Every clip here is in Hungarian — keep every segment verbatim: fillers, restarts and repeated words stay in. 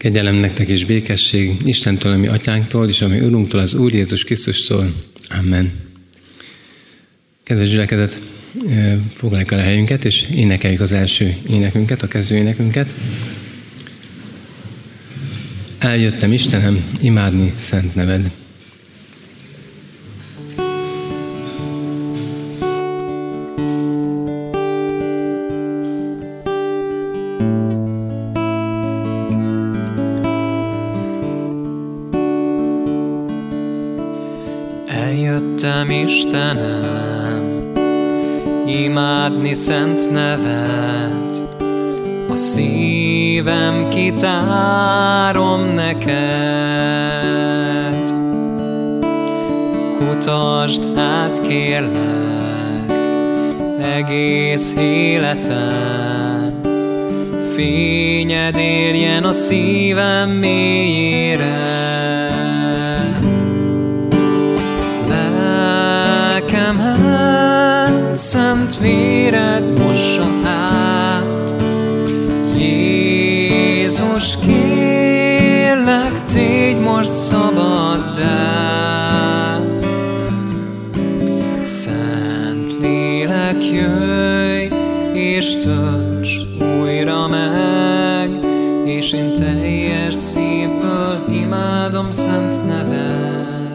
Kegyelem nektek és békesség Istentől, ami atyánktól, és ami Urunktól, az Úr Jézus Krisztustól. Amen. Kedves gyülekezet, foglaljuk el a helyünket, és énekeljük az első énekünket, a kezdő énekünket. Eljöttem, Istenem, imádni szent neved. Eljöttem, Istenem, imádni szent neved, a szívem kitárom neked. Kutasd át, kérlek, egész életem, fényed érjen a szívem mélyére. Lelkemet szent véred mossa át, Jézus, kérlek, tégy most szabaddá. Szent lélek, jöjj és tölts újra meg, és én teljes szívből imádom szent neved.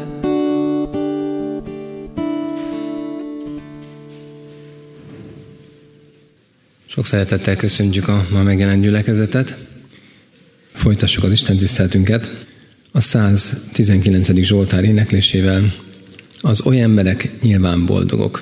Sok szeretettel köszöntjük a ma megjelent gyülekezetet. Folytassuk az Isten tiszteletünket a száz tizenkilencedik Zsoltár éneklésével. Az oly emberek nyilván boldogok.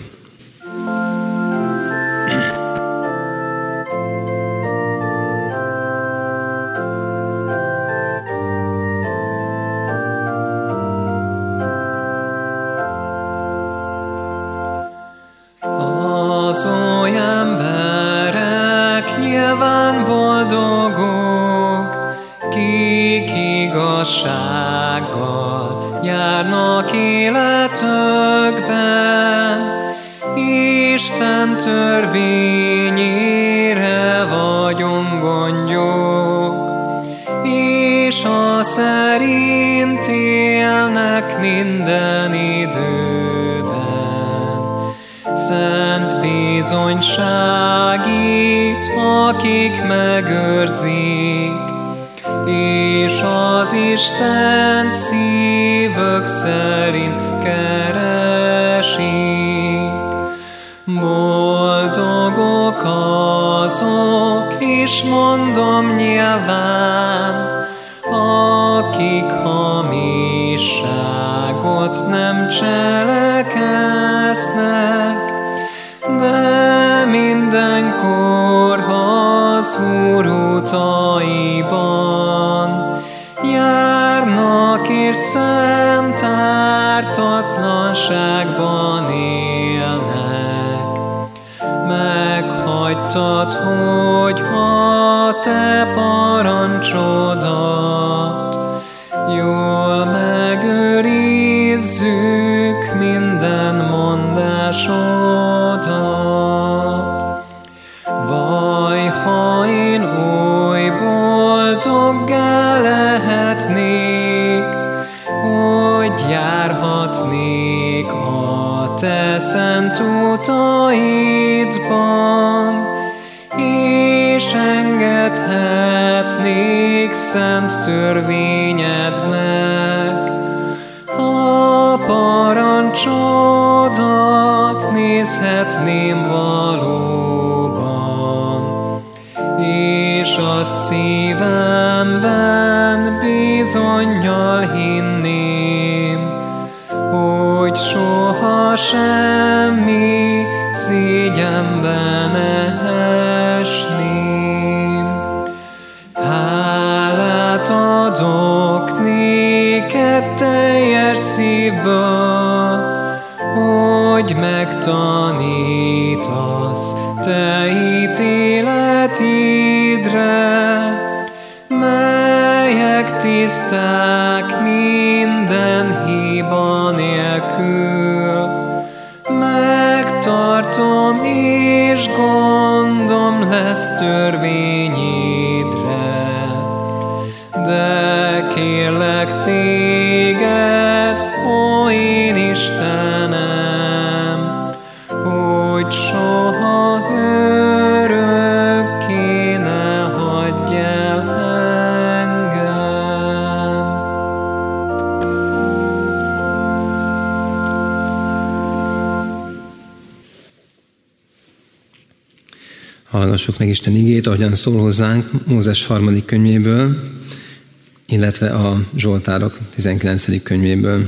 Az oly emberek nyilván boldogok, kik igazsággal járnak életükben, Isten törvényére vagyunk gondjuk, és a szerint élnek minden időben. Szent bizonyságít, akik megőrzik, és az Istent szívük szerint keresik. Boldogok azok, és mondom nyilván, akik hamisságot nem cselekeznek, de mindenkor az Úr utaiban járnak, és szent ártatlanságban élnek. Meghagytad, hogy a te parancsodat jól megőrizzük minden mondásodat. Vaj, ha én oly boldoggá lehetnék, hogy járhatnék a te szent utaidban, és engedhetnék szent törvényednek. A parancsodat nézhetném valóban, és azt szívemben bizonnyal hinném, hogy soha semmi szégyenbe ne esném. Hálát adok néked teljes szívből, hogy megtanítasz te ítéletidre, melyek tiszták minden hiba nélkül. Megtartom és gondom lesz törvényidre. de kérlek téged, ó én Istenem, hogy soha örökké ne hagyj el engem. Hallgassuk meg Isten igét, ahogyan szól hozzánk Mózes harmadik könyvéből, illetve a Zsoltárok tizenkilencedik könyvéből.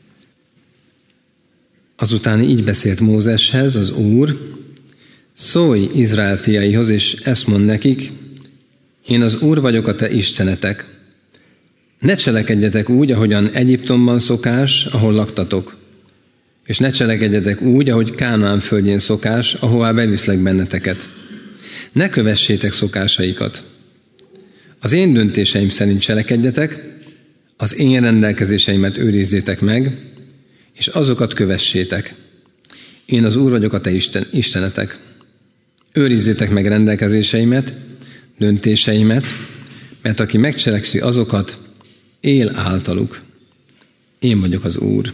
Azután így beszélt Mózeshez az Úr: szólj Izrael fiaihoz, és ezt mondd nekik: én az Úr vagyok, a te istenetek. Ne cselekedjetek úgy, ahogyan Egyiptomban szokás, ahol laktatok, és ne cselekedjetek úgy, ahogy Kánaán földjén szokás, ahová beviszlek benneteket. Ne kövessétek szokásaikat. Az én döntéseim szerint cselekedjetek, az én rendelkezéseimet őrizzétek meg, és azokat kövessétek. Én az Úr vagyok, a te Isten, istenetek. Őrizzétek meg rendelkezéseimet, döntéseimet, mert aki megcselekszi azokat, él általuk. Én vagyok az Úr.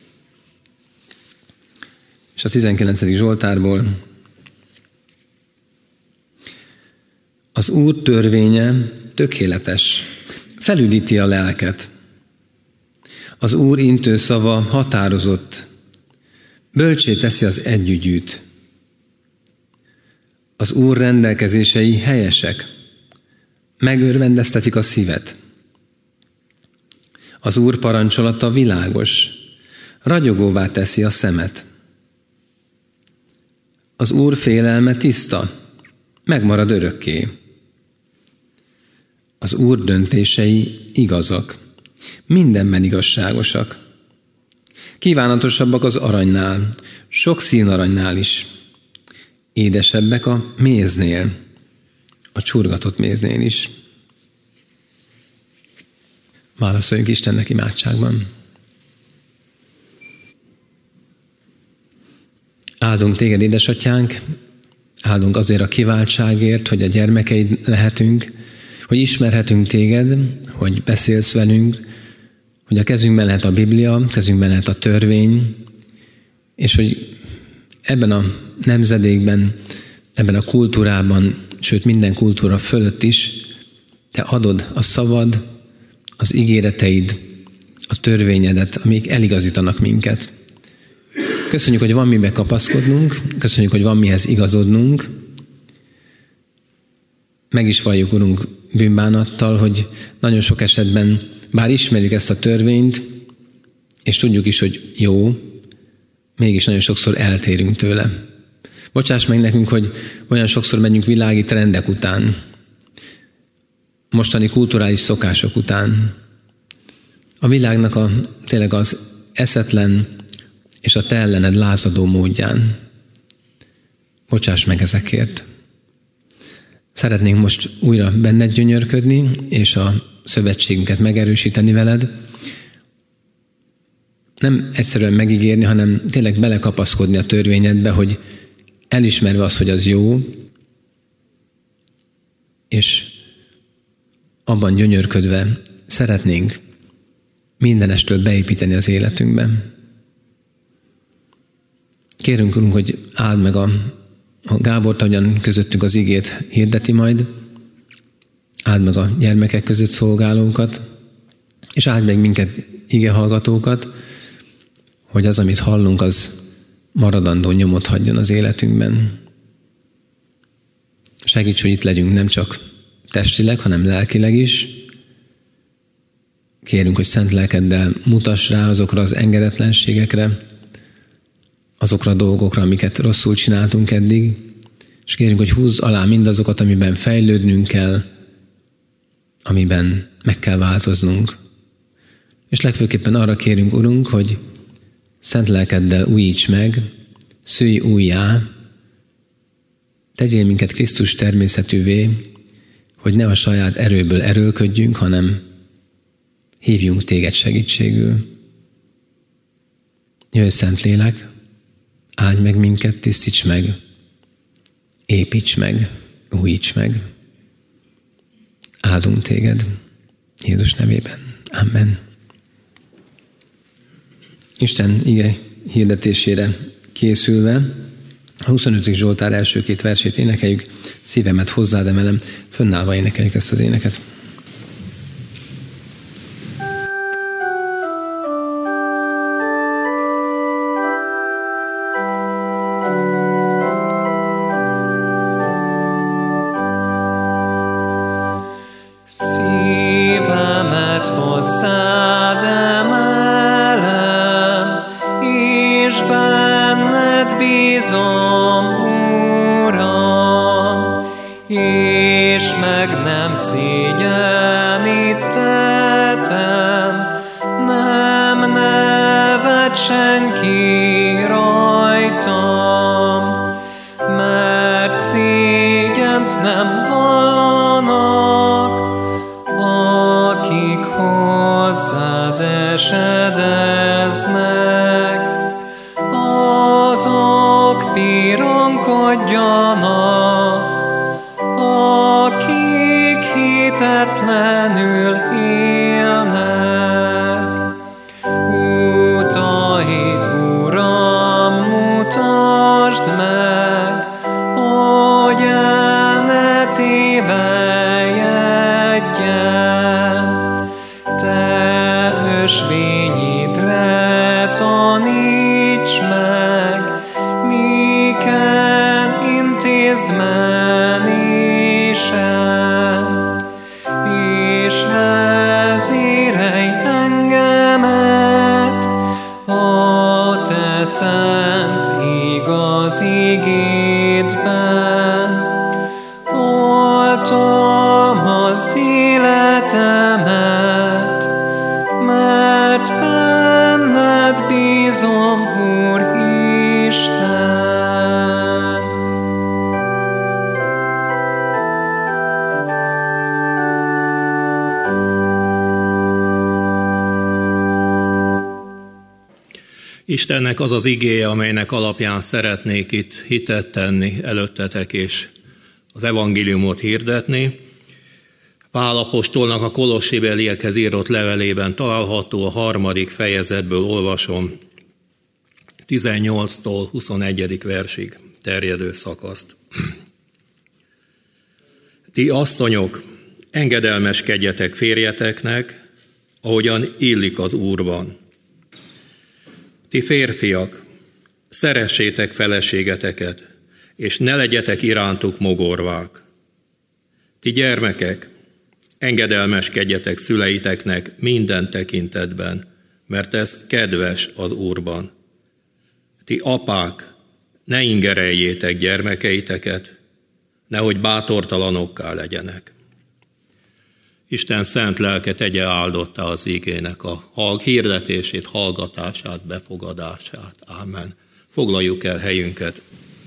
És a tizenkilencedik Zsoltárból: az Úr törvénye tökéletes, felüdíti a lelket. Az Úr intő szava határozott, bölcsé teszi az együgyűt. Az Úr rendelkezései helyesek, megörvendeztetik a szívet. Az Úr parancsolata világos, ragyogóvá teszi a szemet. Az Úr félelme tiszta, megmarad örökké. Az Úr döntései igazak, mindenben igazságosak. Kívánatosabbak az aranynál, sok színarannál is. Édesebbek a méznél, a csurgatott méznél is. Válaszoljunk Istennek imádságban. Áldunk téged, édesatyánk, áldunk azért a kiváltságért, hogy a gyermekeid lehetünk, hogy ismerhetünk téged, hogy beszélsz velünk, hogy a kezünkben lehet a Biblia, kezünkben lehet a törvény, és hogy ebben a nemzedékben, ebben a kultúrában, sőt minden kultúra fölött is te adod a szavad, az ígéreteid, a törvényedet, amik eligazítanak minket. Köszönjük, hogy van mibe kapaszkodnunk, köszönjük, hogy van mihez igazodnunk. Meg is valljuk, Urunk, bűnbánattal, hogy nagyon sok esetben, bár ismerjük ezt a törvényt, és tudjuk is, hogy jó, mégis nagyon sokszor eltérünk tőle. Bocsáss meg nekünk, hogy olyan sokszor megyünk világi trendek után, mostani kulturális szokások után. A világnak a, tényleg az eszetlen és a te ellened lázadó módján. Bocsáss meg ezekért. Szeretnénk most újra benned gyönyörködni, és a szövetségünket megerősíteni veled. Nem egyszerűen megígérni, hanem tényleg belekapaszkodni a törvényedbe, hogy elismerve azt, hogy az jó, és abban gyönyörködve szeretnénk mindenestől beépíteni az életünkbe. Kérünk, Urunk, hogy áld meg a, a Gábort, ahogyan közöttünk az igét hirdeti majd, áld meg a gyermekek között szolgálókat, és áld meg minket igehallgatókat, hogy az, amit hallunk, az maradandó nyomot hagyjon az életünkben. Segíts, hogy itt legyünk nem csak testileg, hanem lelkileg is. Kérünk, hogy szent lelkeddel mutass rá azokra az engedetlenségekre, azokra a dolgokra, amiket rosszul csináltunk eddig, és kérünk, hogy húzz alá mindazokat, amiben fejlődnünk kell, amiben meg kell változnunk. És legfőképpen arra kérünk, Urunk, hogy szent lelkeddel újíts meg, szülj újjá, tegyél minket Krisztus természetűvé, hogy ne a saját erőből erőlködjünk, hanem hívjunk téged segítségül. Jöjj, Szentlélek, áldj meg minket, tisztíts meg, építs meg, újíts meg. Áldunk téged. Jézus nevében. Amen. Isten ige hirdetésére készülve a huszonötödik Zsoltár első két versét énekeljük, szívemet hozzád emelem, fönnállva énekeljük ezt az éneket. Szívemet hozzád emelem, és benned bízom, Uram, és meg nem szégyenítettem, nem nevet senki rajtam, mert szégyent nem vallanak, akik hozzád esedeznek, azok pironkodjanak, akik hitetlenül élnek. Utait, Uram, mutasd meg, hogy el ne tévejedjen. Te ösvényidre taníts meg, miken intézd menésem, és vezérelj engemet a te szent igaz igédben. Oltalmazd életemet, mert benned bízom, Úr Isten. Istennek az az igéje, amelynek alapján szeretnék itt hitet tenni előttetek, és az evangéliumot hirdetni. Pál apostolnak a kolossébeliekhez írott levelében található, a harmadik fejezetből olvasom, tizennyolctól huszonegyedik versig terjedő szakaszt. Ti asszonyok, engedelmeskedjetek férjeteknek, ahogyan illik az Úrban. Ti férfiak, szeressétek feleségeteket, és ne legyetek irántuk mogorvák. Ti gyermekek, engedelmeskedjetek szüleiteknek minden tekintetben, mert ez kedves az Úrban. Ti apák, ne ingereljétek gyermekeiteket, nehogy bátortalanokká legyenek. Isten szent lelke tegye áldottá az igének a hirdetését, hallgatását, befogadását. Ámen. Foglaljuk el helyünket.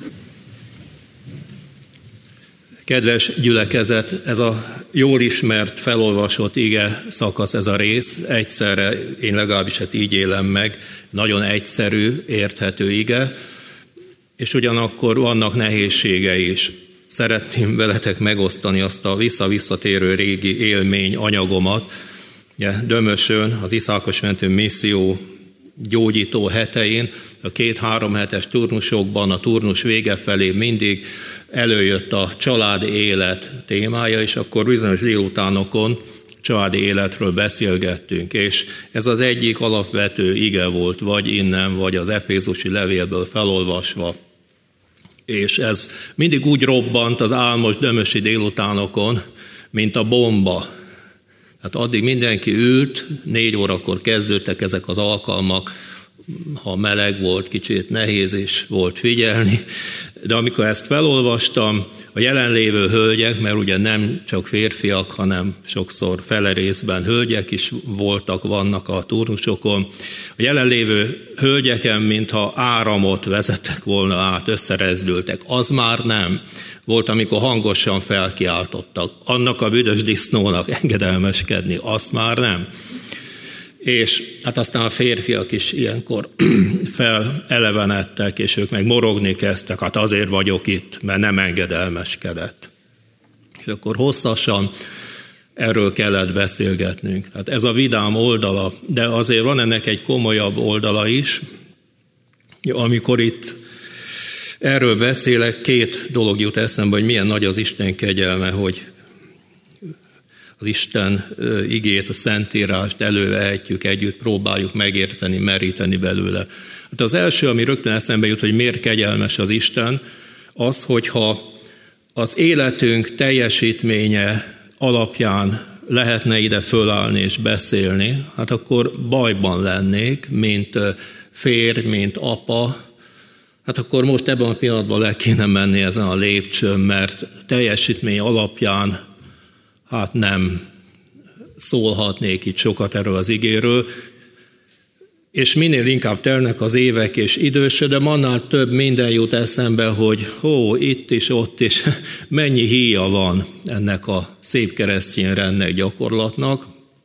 Kedves gyülekezet, ez a jól ismert, felolvasott ige szakasz, ez a rész, egyszerre, én legalábbis ezt így élem meg, nagyon egyszerű, érthető ige, és ugyanakkor vannak nehézségei is. Szeretném veletek megosztani azt a vissza-visszatérő régi élmény anyagomat. Ugye, Dömösön, az Iszákos mentő misszió gyógyító hetein, a két-három hetes turnusokban, a turnus vége felé mindig előjött a családi élet témája, és akkor bizonyos délutánokon családi életről beszélgettünk, és ez az egyik alapvető ige volt, vagy innen, vagy az efézusi levélből felolvasva. És ez mindig úgy robbant az álmos dömösi délutánokon, mint a bomba. Tehát addig mindenki ült, négy órakor kezdődtek ezek az alkalmak, ha meleg volt, kicsit nehéz is volt figyelni, de amikor ezt felolvastam, a jelenlévő hölgyek, mert ugye nem csak férfiak, hanem sokszor fele részben hölgyek is voltak, vannak a turnusokon, a jelenlévő hölgyeken, mintha áramot vezettek volna át, összerezdültek. Az már nem. Volt, amikor hangosan felkiáltottak, annak a büdös disznónak engedelmeskedni, azt már nem. És hát aztán a férfiak is ilyenkor felelevenedtek, és ők meg morogni kezdtek, hát azért vagyok itt, mert nem engedelmeskedett. És akkor hosszasan erről kellett beszélgetnünk. Tehát ez a vidám oldala, de azért van ennek egy komolyabb oldala is. Amikor itt erről beszélek, két dolog jut eszembe, hogy milyen nagy az Isten kegyelme, hogy az Isten igét, a Szentírást elővehetjük együtt, próbáljuk megérteni, meríteni belőle. Hát az első, ami rögtön eszembe jut, hogy miért kegyelmes az Isten, az, hogyha az életünk teljesítménye alapján lehetne ide fölállni és beszélni, hát akkor bajban lennék, mint férj, mint apa, hát akkor most ebben a pillanatban le kéne menni ezen a lépcsőn, mert teljesítmény alapján hát nem szólhatnék itt sokat erről az igéről, és minél inkább telnek az évek és idősödöm, annál több minden jut eszembe, hogy hó, itt is, ott is, mennyi híja van ennek a szép keresztény rendnek, gyakorlatnak.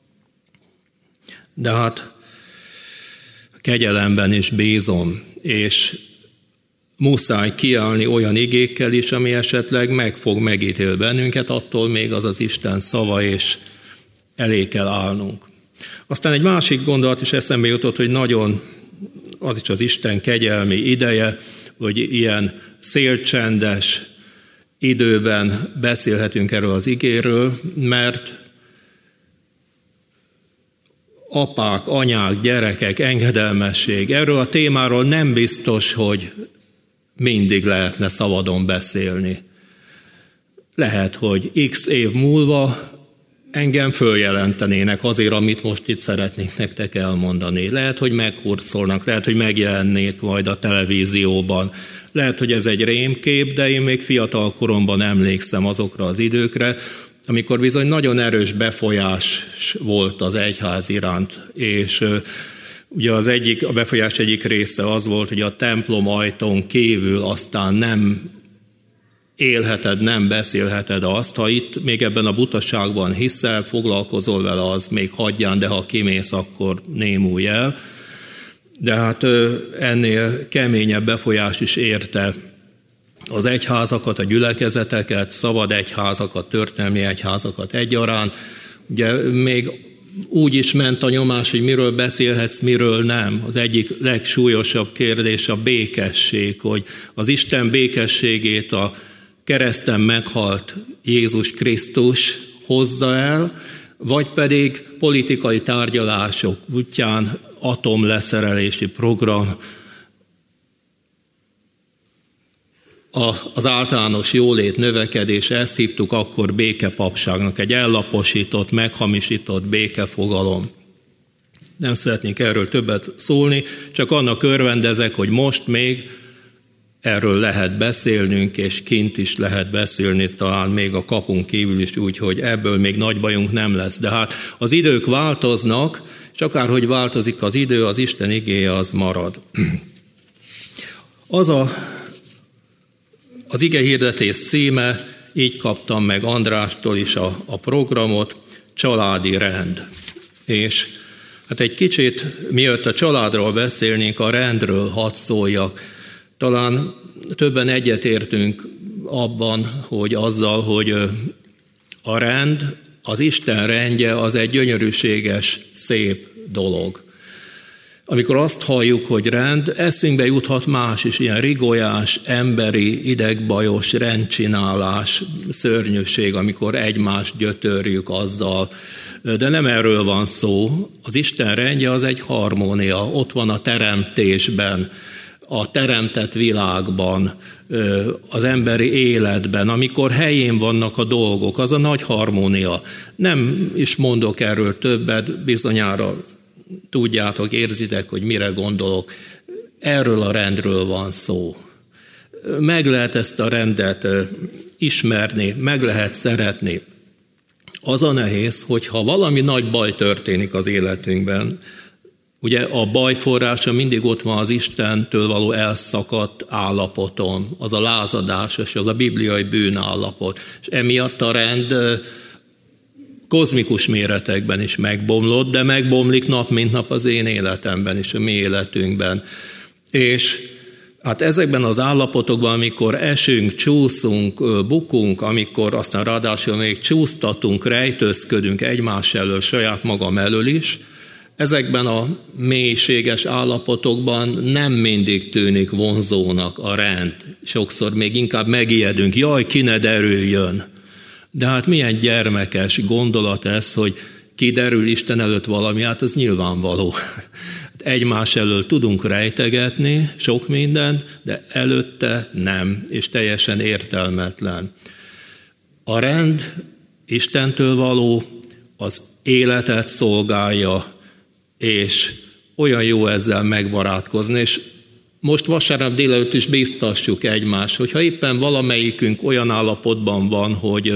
De hát kegyelemben is bízom, és muszáj kiállni olyan igékkel is, ami esetleg meg fog megítél bennünket, attól még az az Isten szava, és elé kell állnunk. Aztán egy másik gondolat is eszembe jutott, hogy nagyon az is az Isten kegyelmi ideje, hogy ilyen szélcsendes időben beszélhetünk erről az igéről, mert apák, anyák, gyerekek, engedelmesség, erről a témáról nem biztos, hogy mindig lehetne szabadon beszélni. Lehet, hogy x év múlva engem följelentenének azért, amit most itt szeretnék nektek elmondani. Lehet, hogy meghurcolnak, lehet, hogy megjelennék majd a televízióban. Lehet, hogy ez egy rémkép, de én még fiatal koromban emlékszem azokra az időkre, amikor bizony nagyon erős befolyás volt az egyház iránt, és ugye az egyik, a befolyás egyik része az volt, hogy a templom ajtón kívül aztán nem élheted, nem beszélheted azt, ha itt még ebben a butaságban hiszel, foglalkozol vele, az még hagyján, de ha kimész, akkor némulj el. De hát ennél keményebb befolyás is érte az egyházakat, a gyülekezeteket, szabad egyházakat, történelmi egyházakat egyaránt. Ugye még úgy is ment a nyomás, hogy miről beszélhetsz, miről nem. Az egyik legsúlyosabb kérdés a békesség, hogy az Isten békességét a kereszten meghalt Jézus Krisztus hozza el, vagy pedig politikai tárgyalások útján atomleszerelési program, a, az általános jólét növekedése, ezt hívtuk akkor békepapságnak, egy ellaposított, meghamisított békefogalom. Nem szeretnék erről többet szólni, csak annak örvendezek, hogy most még erről lehet beszélnünk, és kint is lehet beszélni, talán még a kapunk kívül is úgy, hogy ebből még nagy bajunk nem lesz. De hát az idők változnak, és akárhogy változik az idő, az Isten igéje az marad. Az a, az igehirdetés címe, így kaptam meg Andrástól is a, a programot, családi rend. És hát egy kicsit, mielőtt a családról beszélnénk, a rendről hadd szóljak. Talán többen egyetértünk abban, hogy azzal, hogy a rend, az Isten rendje az egy gyönyörűséges, szép dolog. Amikor azt halljuk, hogy rend, eszünkbe juthat más is, ilyen rigolyás, emberi, idegbajos rendcsinálás, szörnyűség, amikor egymást gyötörjük azzal. De nem erről van szó. Az Isten rendje az egy harmónia, ott van a teremtésben, a teremtett világban, az emberi életben, amikor helyén vannak a dolgok, az a nagy harmónia. Nem is mondok erről többet, bizonyára tudjátok, érzitek, hogy mire gondolok. Erről a rendről van szó. Meg lehet ezt a rendet ismerni, meg lehet szeretni. Az a nehéz, hogyha valami nagy baj történik az életünkben, ugye a baj forrása mindig ott van az Istentől való elszakadt állapoton, az a lázadás, és az a bibliai bűnállapot. És emiatt a rend kozmikus méretekben is megbomlott, de megbomlik nap mint nap az én életemben és a mi életünkben. És Hát ezekben az állapotokban, amikor esünk, csúszunk, bukunk, amikor aztán ráadásul még csúsztatunk, rejtőzködünk egymás elől, saját magam elől is, ezekben a mélységes állapotokban nem mindig tűnik vonzónak a rend. Sokszor még inkább megijedünk, jaj, ki ne derüljön. De hát milyen gyermekes gondolat ez, hogy kiderül Isten előtt valami, hát ez nyilvánvaló. Egymás elől tudunk rejtegetni sok mindent, de előtte nem, és teljesen értelmetlen. A rend Istentől való, az életet szolgálja, és olyan jó ezzel megbarátkozni, és most vasárnap délelőtt is biztassuk egymást, hogyha éppen valamelyikünk olyan állapotban van, hogy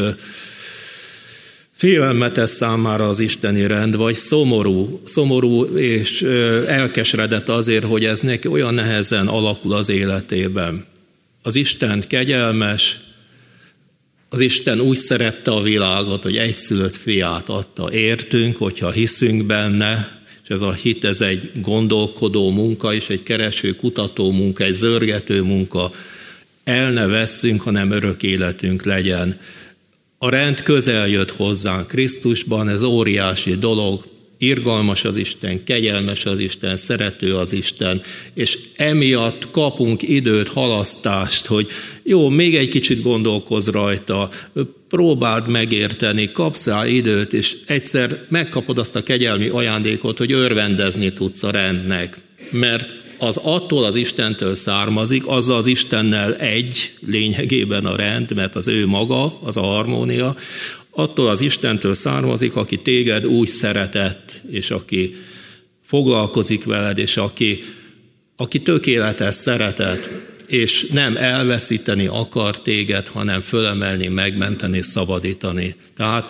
félelmetes számára az isteni rend, vagy szomorú, szomorú és elkeseredett azért, hogy ez neki olyan nehezen alakul az életében. Az Isten kegyelmes, az Isten úgy szerette a világot, hogy egyszülött fiát adta értünk, hogyha hiszünk benne, és ez a hit, ez egy gondolkodó munka, és egy kereső, kutató munka, egy zörgető munka. El ne vesszünk, hanem örök életünk legyen. A rend közel jött hozzánk Krisztusban, ez óriási dolog, irgalmas az Isten, kegyelmes az Isten, szerető az Isten, és emiatt kapunk időt, halasztást, hogy jó, még egy kicsit gondolkozz rajta, próbáld megérteni, kapsz rá időt, és egyszer megkapod azt a kegyelmi ajándékot, hogy örvendezni tudsz a rendnek, mert az attól az Istentől származik, azzal az Istennel egy lényegében a rend, mert az ő maga, az a harmónia, attól az Istentől származik, aki téged úgy szeretett, és aki foglalkozik veled, és aki, aki tökéletes szeretet, és nem elveszíteni akar téged, hanem fölemelni, megmenteni, szabadítani. Tehát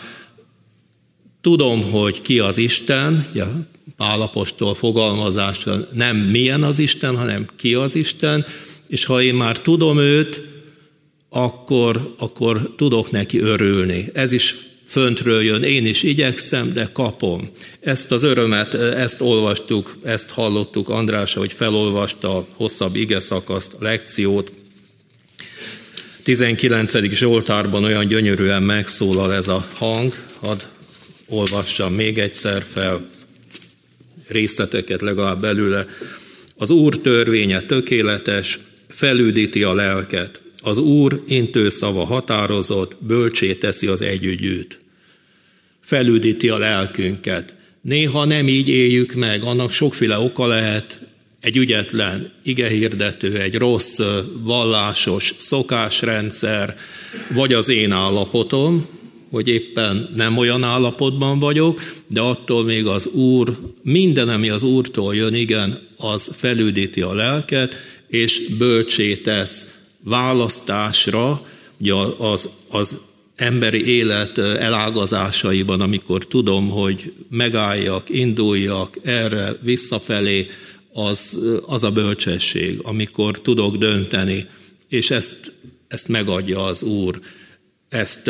tudom, hogy ki az Isten, ugye Pál apostol fogalmazással nem milyen az Isten, hanem ki az Isten, és ha én már tudom őt, akkor, akkor tudok neki örülni. Ez is föntről jön, én is igyekszem, de kapom. Ezt az örömet, ezt olvastuk, ezt hallottuk Andrása, hogy felolvasta a hosszabb ige szakaszt, a lekciót. tizenkilencedik Zsoltárban olyan gyönyörűen megszólal ez a hang, hadd olvassam még egyszer fel, részleteket legalább belőle. Az Úr törvénye tökéletes, felüdíti a lelket. Az Úr intő szava határozott, bölcsé teszi az együgyűt. Felüdíti a lelkünket. Néha nem így éljük meg, annak sokféle oka lehet, egy ügyetlen igehirdető, egy rossz vallásos szokásrendszer, vagy az én állapotom, hogy éppen nem olyan állapotban vagyok, de attól még az Úr, minden, ami az Úrtól jön, igen, az felüdíti a lelket, és bölcsé tesz választásra, ugye az, az emberi élet elágazásaiban, amikor tudom, hogy megálljak, induljak erre, visszafelé, az, az a bölcsesség, amikor tudok dönteni, és ezt, ezt megadja az Úr. Ezt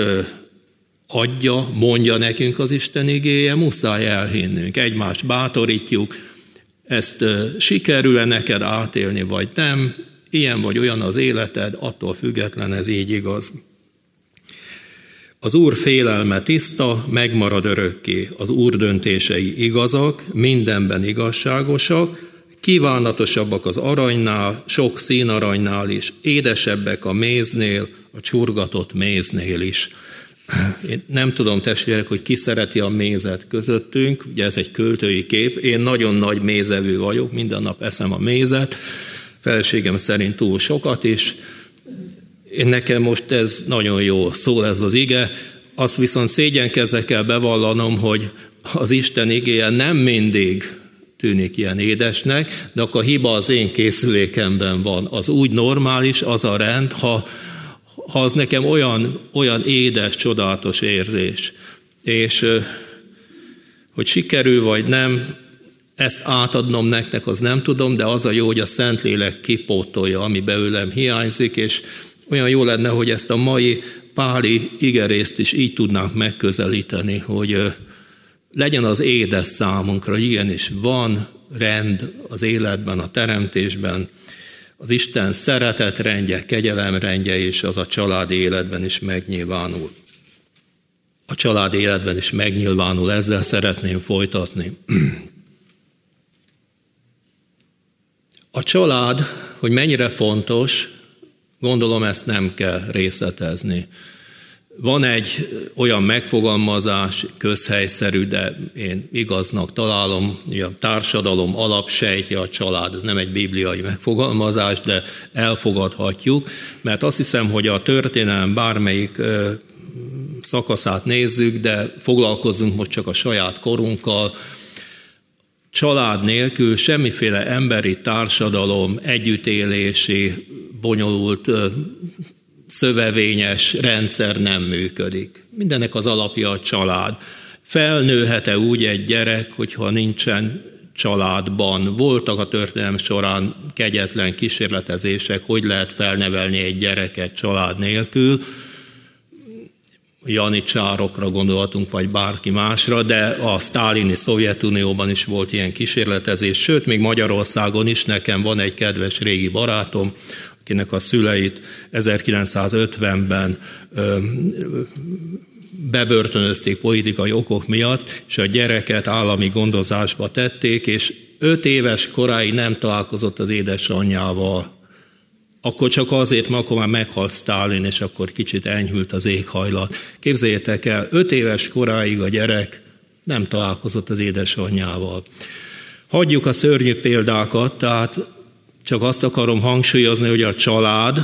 adja, mondja nekünk az Isten igéje, muszáj elhinnünk, egymást bátorítjuk, ezt sikerül-e neked átélni, vagy nem, ilyen vagy olyan az életed, attól független ez így igaz. Az Úr félelme tiszta, megmarad örökké, az Úr döntései igazak, mindenben igazságosak, kívánatosabbak az aranynál, sok színaranynál is, édesebbek a méznél, a csurgatott méznél is. Én nem tudom, testvérek, hogy ki szereti a mézet közöttünk, ugye ez egy költői kép, én nagyon nagy mézevő vagyok, minden nap eszem a mézet, feleségem szerint túl sokat is, én nekem most ez nagyon jó szól ez az ige, azt viszont szégyenkezve kell bevallanom, hogy az Isten igéje nem mindig tűnik ilyen édesnek, de akkor a hiba az én készülékemben van. Az úgy normális, az a rend, ha, ha az nekem olyan, olyan édes, csodálatos érzés. És hogy sikerül vagy nem, ezt átadnom nektek, az nem tudom, de az a jó, hogy a Szentlélek kipótolja, ami belőlem hiányzik, és olyan jó lenne, hogy ezt a mai páli igerészt is így tudnánk megközelíteni, hogy legyen az édes számunkra, igenis van rend az életben, a teremtésben, Az Isten szeretetrendje, kegyelemrendje, és az a családi életben is megnyilvánul. A családi életben is megnyilvánul, ezzel szeretném folytatni. A család, hogy mennyire fontos, gondolom ezt nem kell részletezni. Van egy olyan megfogalmazás, közhelyszerű, de én igaznak találom, hogy a társadalom alapsejtje a család. Ez nem egy bibliai megfogalmazás, de elfogadhatjuk, mert azt hiszem, hogy a történelem bármelyik ö, szakaszát nézzük, de foglalkozzunk most csak a saját korunkkal. Család nélkül semmiféle emberi társadalom, együttélési, bonyolult, szövevényes rendszer nem működik. Mindennek az alapja a család. Felnőhet-e úgy egy gyerek, hogyha nincsen családban? Voltak a történelem során kegyetlen kísérletezések, hogy lehet felnevelni egy gyereket család nélkül. Janicsárokra gondolhatunk, vagy bárki másra, de a sztálini Szovjetunióban is volt ilyen kísérletezés, sőt, még Magyarországon is. Nekem van egy kedves régi barátom, akinek a szüleit ezerkilencszázötvenben ö, bebörtönözték politikai okok miatt, és a gyereket állami gondozásba tették, és öt éves koráig nem találkozott az édesanyjával. Akkor csak azért, mert akkor már meghalt Sztálin, és akkor kicsit enyhült az éghajlat. Képzeljétek el, öt éves koráig a gyerek nem találkozott az édesanyjával. Hagyjuk a szörnyű példákat, tehát csak azt akarom hangsúlyozni, hogy a család,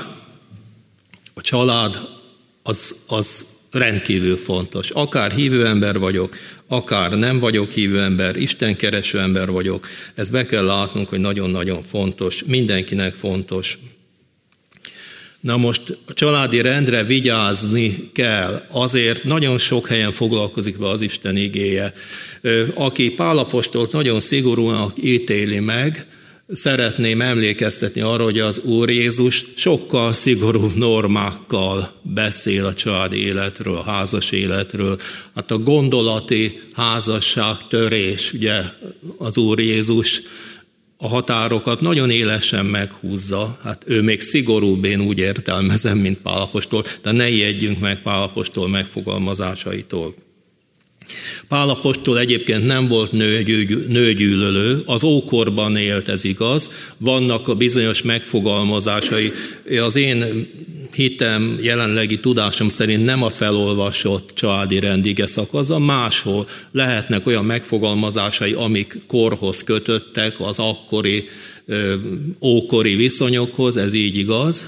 a család az, az rendkívül fontos. Akár hívő ember vagyok, akár nem vagyok hívő ember, istenkereső ember vagyok, ezt be kell látnunk, hogy nagyon-nagyon fontos, mindenkinek fontos. Na most a családi rendre vigyázni kell, azért nagyon sok helyen foglalkozik be az Isten igéje. Aki Pál apostolt nagyon szigorúnak ítéli meg, szeretném emlékeztetni arra, hogy az Úr Jézus sokkal szigorúbb normákkal beszél a családi életről, a házas életről. Hát a gondolati házasságtörés, ugye az Úr Jézus a határokat nagyon élesen meghúzza, hát ő még szigorúbb, én úgy értelmezem, mint Pál apostol, de ne ijedjünk meg Pál apostol megfogalmazásaitól. Pál apostol egyébként nem volt nőgyű, nőgyűlölő, az ókorban élt, ez igaz, vannak a bizonyos megfogalmazásai. Az én hitem, jelenlegi tudásom szerint nem a felolvasott családi rend ige szakasza, máshol lehetnek olyan megfogalmazásai, amik korhoz kötöttek, az akkori, ö, ókori viszonyokhoz, ez így igaz,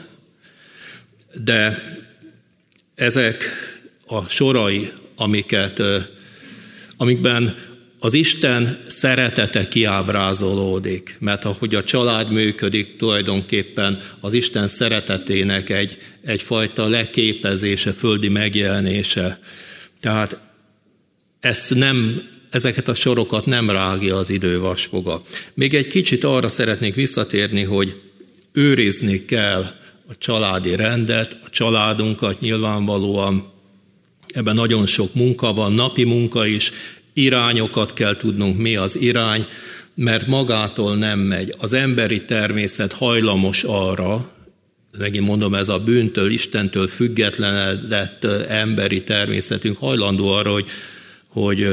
de ezek a sorai, amiket, ö, amikben az Isten szeretete kiábrázolódik, mert ahogy a család működik, tulajdonképpen az Isten szeretetének egy, egyfajta leképezése, földi megjelenése. Tehát ezt nem, ezeket a sorokat nem rágja az idő vasfoga. Még egy kicsit arra szeretnék visszatérni, hogy őrizni kell a családi rendet, a családunkat nyilvánvalóan. Ebben nagyon sok munka van, napi munka is, irányokat kell tudnunk, mi az irány, mert magától nem megy. Az emberi természet hajlamos arra, megint mondom, ez a bűntől, Istentől függetlenedett emberi természetünk hajlandó arra, hogy, hogy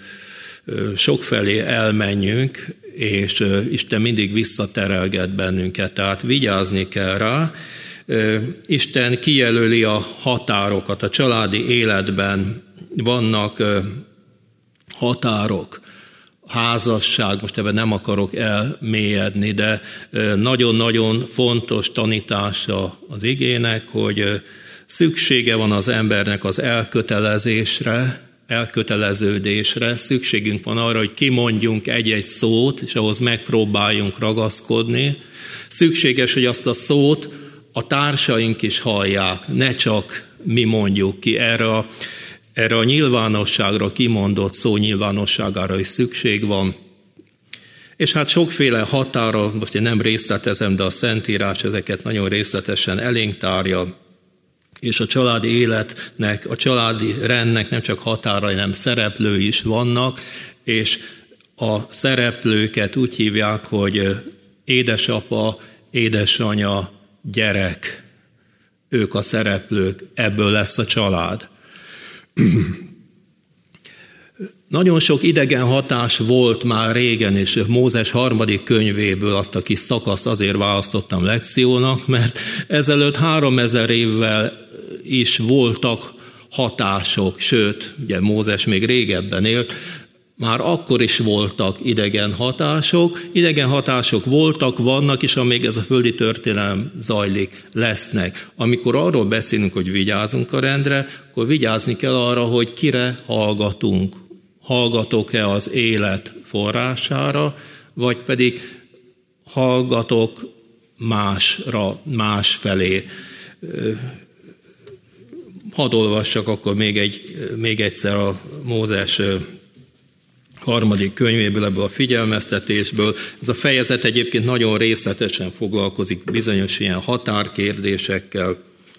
sokfelé elmenjünk, és Isten mindig visszaterelget bennünket, tehát vigyázni kell rá. Isten kijelöli a határokat, a családi életben vannak határok, házasság, most ebben nem akarok elmélyedni, de nagyon-nagyon fontos tanítása az igének, hogy szüksége van az embernek az elkötelezésre, elköteleződésre, szükségünk van arra, hogy kimondjunk egy-egy szót, és ahhoz megpróbáljunk ragaszkodni. Szükséges, hogy azt a szót a társaink is hallják, ne csak mi mondjuk ki. Erre a, erre a nyilvánosságra, kimondott szó nyilvánosságára is szükség van. És hát sokféle határa, most én nem részletezem, de a Szentírás ezeket nagyon részletesen elénk tárja, és a családi életnek, a családi rendnek nem csak határai, hanem szereplői is vannak, és a szereplőket úgy hívják, hogy édesapa édesanyja, gyerek, ők a szereplők, ebből lesz a család. Nagyon sok idegen hatás volt már régen, és Mózes harmadik könyvéből azt a kis szakaszt azért választottam lekciónak, mert ezelőtt háromezer évvel is voltak hatások, sőt, ugye Mózes még régebben élt, már akkor is voltak idegen hatások, idegen hatások voltak, vannak, és amíg ez a földi történelem zajlik, lesznek. Amikor arról beszélünk, hogy vigyázunk a rendre, akkor vigyázni kell arra, hogy kire hallgatunk. Hallgatok-e az élet forrására, vagy pedig hallgatok másra, másfelé. Hadd olvassak akkor még, egy, még egyszer a Mózes harmadik könyvéből, ebből a figyelmeztetésből. Ez a fejezet egyébként nagyon részletesen foglalkozik bizonyos ilyen határkérdésekkel.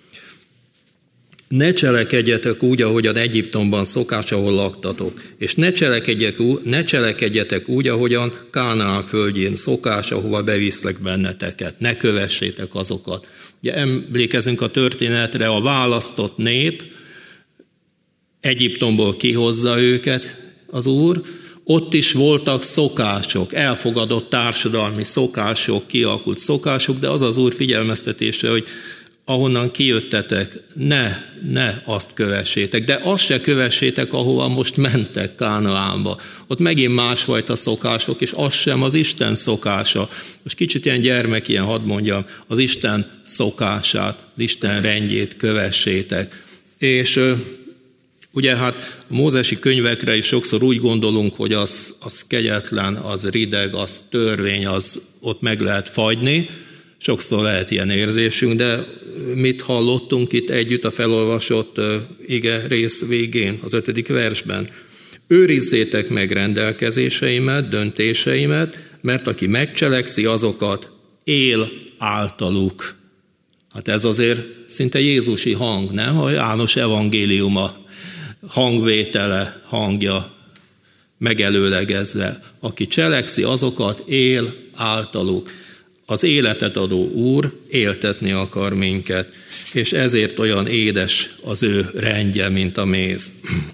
Ne cselekedjetek úgy, ahogyan Egyiptomban szokás, ahol laktatok, és ne cselekedjetek, ne cselekedjetek úgy, ahogyan Kánaán földjén szokás, ahova beviszlek benneteket. Ne kövessétek azokat. Ugye emlékezünk a történetre, a választott nép, Egyiptomból kihozza őket az Úr, ott is voltak szokások, elfogadott társadalmi szokások, kialakult szokások, de az az Úr figyelmeztetése, hogy ahonnan kijöttetek, ne, ne azt kövessétek, de azt se kövessétek, ahova most mentek Kánaánba. Ott megint másfajta szokások, és az sem az Isten szokása. Most kicsit ilyen gyermek, ilyen hadd mondjam, az Isten szokását, az Isten rendjét kövessétek. És ugye hát a mózesi könyvekre is sokszor úgy gondolunk, hogy az, az kegyetlen, az rideg, az törvény, az ott meg lehet fagyni. Sokszor lehet ilyen érzésünk, de mit hallottunk itt együtt a felolvasott ige rész végén, az ötödik versben? Őrizzétek meg rendelkezéseimet, döntéseimet, mert aki megcselekszi azokat, él általuk. Hát ez azért szinte jézusi hang, nem? A János evangéliuma hangvétele, hangja megelőlegezve. Aki cselekszi azokat, él általuk. Az életet adó Úr éltetni akar minket, és ezért olyan édes az ő rendje, mint a méz.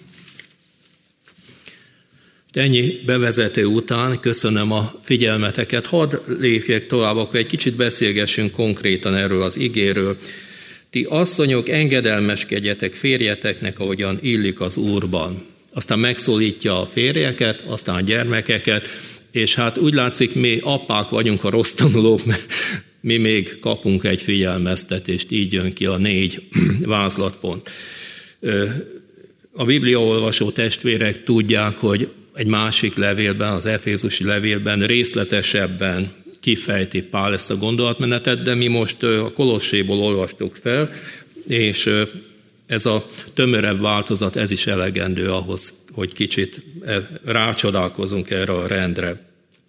Ennyi bevezető után köszönöm a figyelmeteket. Hadd lépjek tovább, akkor egy kicsit beszélgessünk konkrétan erről az igéről. Ti asszonyok, engedelmeskedjetek férjeteknek, ahogyan illik az Úrban. Aztán megszólítja a férjeket, aztán a gyermekeket, és hát úgy látszik, mi apák vagyunk a rossz tanulók, mert mi még kapunk egy figyelmeztetést, így jön ki a négy vázlatpont. A bibliaolvasó testvérek tudják, hogy egy másik levélben, az efézusi levélben részletesebben kifejti Pál ezt a gondolatmenetet, de mi most a Kolosséból olvastuk fel, és ez a tömörebb változat, ez is elegendő ahhoz, hogy kicsit rácsodálkozunk erre a rendre.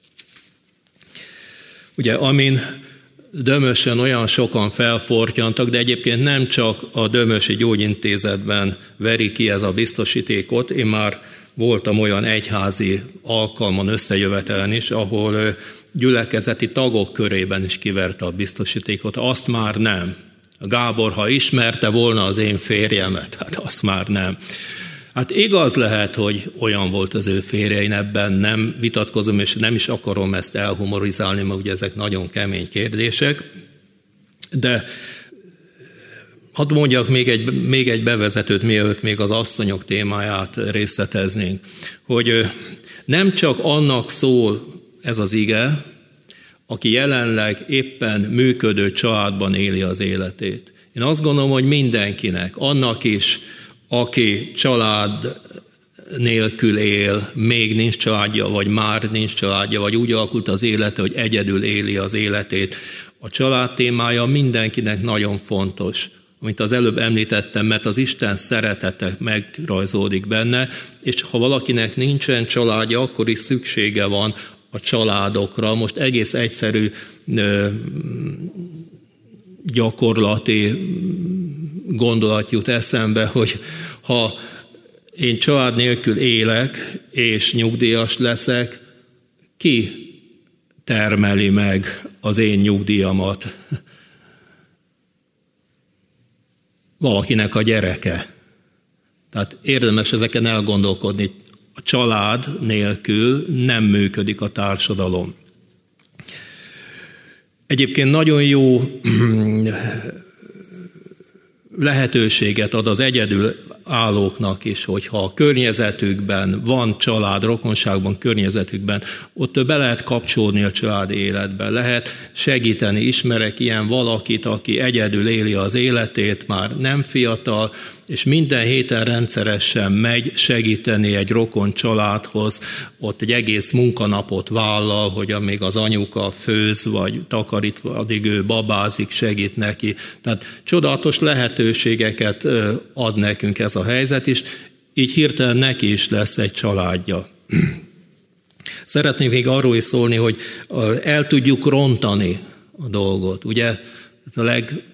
Ugye, amin Dömösön olyan sokan felfortyantak, de egyébként nem csak a Dömösi Gyógyintézetben veri ki ez a biztosítékot, én már voltam olyan egyházi alkalmon, összejövetelen is, ahol gyülekezeti tagok körében is kiverte a biztosítékot, azt már nem. Gábor, ha ismerte volna az én férjemet, hát azt már nem. Hát igaz lehet, hogy olyan volt az ő férje, én ebben nem vitatkozom, és nem is akarom ezt elhumorizálni, mert ugye ezek nagyon kemény kérdések, de hadd mondjak még egy, még egy bevezetőt, mielőtt még az asszonyok témáját részleteznénk, hogy nem csak annak szól ez az ige, aki jelenleg éppen működő családban éli az életét. Én azt gondolom, hogy mindenkinek, annak is, aki család nélkül él, még nincs családja, vagy már nincs családja, vagy úgy alakult az élete, hogy egyedül éli az életét. A család témája mindenkinek nagyon fontos, amit az előbb említettem, mert az Isten szeretete megrajzódik benne, és ha valakinek nincsen családja, akkor is szüksége van a családokra. Most egész egyszerű gyakorlati gondolat jut eszembe, hogy ha én család nélkül élek, és nyugdíjas leszek, ki termeli meg az én nyugdíjamat. Valakinek a gyereke. Tehát érdemes ezeken elgondolkodni. A család nélkül nem működik a társadalom. Egyébként nagyon jó lehetőséget ad az egyedül állóknak is, hogyha a környezetükben van család, rokonságban, környezetükben, ott be lehet kapcsolni a családi életbe, lehet segíteni. Ismerek ilyen valakit, aki egyedül éli az életét, már nem fiatal, és minden héten rendszeresen megy segíteni egy rokon családhoz, ott egy egész munkanapot vállal, hogy amíg az anyuka főz, vagy takarít, addig ő babázik, segít neki. Tehát csodálatos lehetőségeket ad nekünk ez a helyzet is, így hirtelen neki is lesz egy családja. Szeretnék még arról is szólni, hogy el tudjuk rontani a dolgot. Ugye a leg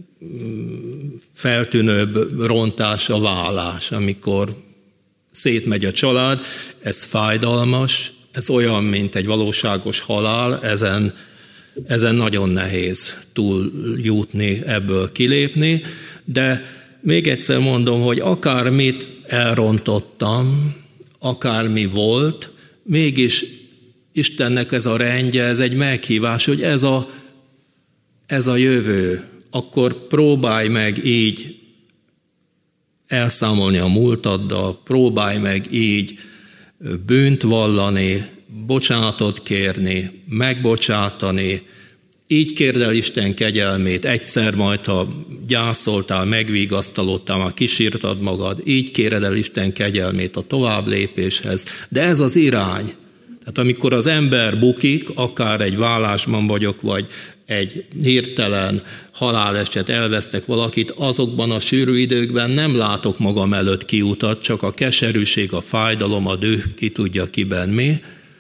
feltűnőbb rontás a vállás, amikor szétmegy a család, ez fájdalmas, ez olyan, mint egy valóságos halál, ezen, ezen nagyon nehéz túljutni, ebből kilépni, de még egyszer mondom, hogy akármit elrontottam, akármi volt, mégis Istennek ez a rendje, ez egy meghívás, hogy ez a, ez a jövő, akkor próbálj meg így elszámolni a múltaddal, próbálj meg így bűnt vallani, bocsánatot kérni, megbocsátani, így kérd el Isten kegyelmét, egyszer majd, ha gyászoltál, megvigasztalodtál, már kisírtad magad, így kéred el Isten kegyelmét a tovább lépéshez. De ez az irány. Tehát amikor az ember bukik, akár egy vállásban vagyok, vagy egy hirtelen haláleset, elvesztek valakit, azokban a sűrű időkben nem látok magam előtt kiutat, csak a keserűség, a fájdalom, a düh, ki tudja kiben mi.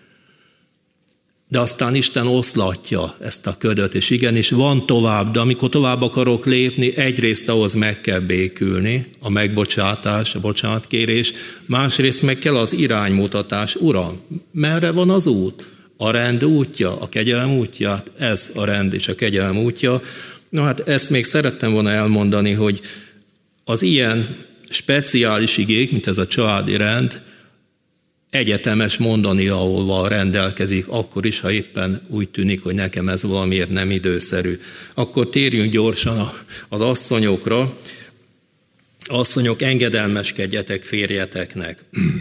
De aztán Isten oszlatja ezt a ködöt, és igenis van tovább, de amikor tovább akarok lépni, egyrészt ahhoz meg kell békülni, a megbocsátás, a bocsánatkérés, másrészt meg kell az iránymutatás. Uram, merre van az út? A rend útja, a kegyelem útja, ez a rend és a kegyelem útja. Na hát ezt még szerettem volna elmondani, hogy az ilyen speciális igék, mint ez a családi rend, egyetemes mondani, ahol rendelkezik, akkor is, ha éppen úgy tűnik, hogy nekem ez valamiért nem időszerű. Akkor térjünk gyorsan az asszonyokra. Asszonyok, engedelmeskedjetek férjeteknek.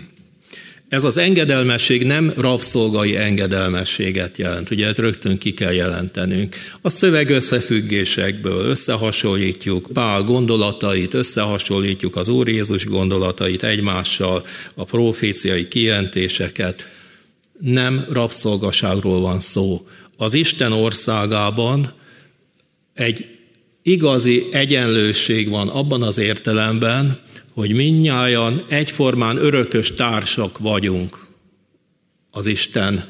Ez az engedelmesség nem rabszolgai engedelmességet jelent, ugye ezt rögtön ki kell jelentenünk. A szöveg összefüggésekből összehasonlítjuk Pál gondolatait, összehasonlítjuk az Úr Jézus gondolatait egymással, a proféciai kijelentéseket. Nem rabszolgaságról van szó. Az Isten országában egy igazi egyenlőség van abban az értelemben, hogy mindnyájan egyformán örökös társak vagyunk az Isten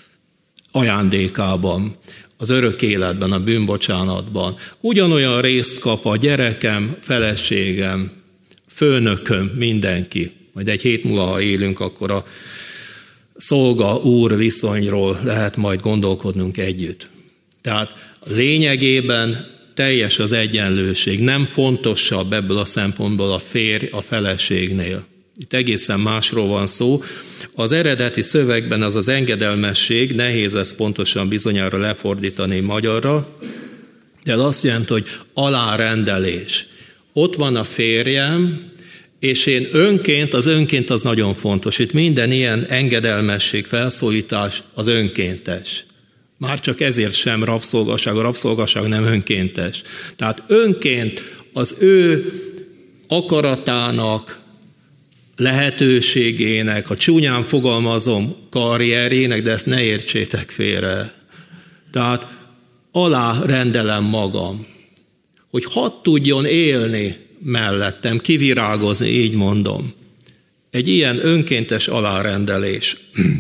ajándékában, az örök életben, a bűnbocsánatban. Ugyanolyan részt kap a gyerekem, feleségem, főnököm, mindenki. Majd egy hét múlva, ha élünk, akkor a szolga-úr viszonyról lehet majd gondolkodnunk együtt. Tehát lényegében teljes az egyenlőség, nem fontosabb ebből a szempontból a férj a feleségnél. Itt egészen másról van szó. Az eredeti szövegben az az engedelmesség, nehéz ezt pontosan bizonyára lefordítani magyarra, de az azt jelenti, hogy alárendelés. Ott van a férjem, és én önként, az önként az nagyon fontos. Itt minden ilyen engedelmesség, felszólítás az önkéntes. Már csak ezért sem rabszolgaság, a rabszolgaság nem önkéntes. Tehát önként az ő akaratának, lehetőségének, ha csúnyán fogalmazom, karrierjének, de ezt ne értsétek félre. Tehát alárendelem magam, hogy hadd tudjon élni mellettem, kivirágozni, így mondom. Egy ilyen önkéntes alárendelés.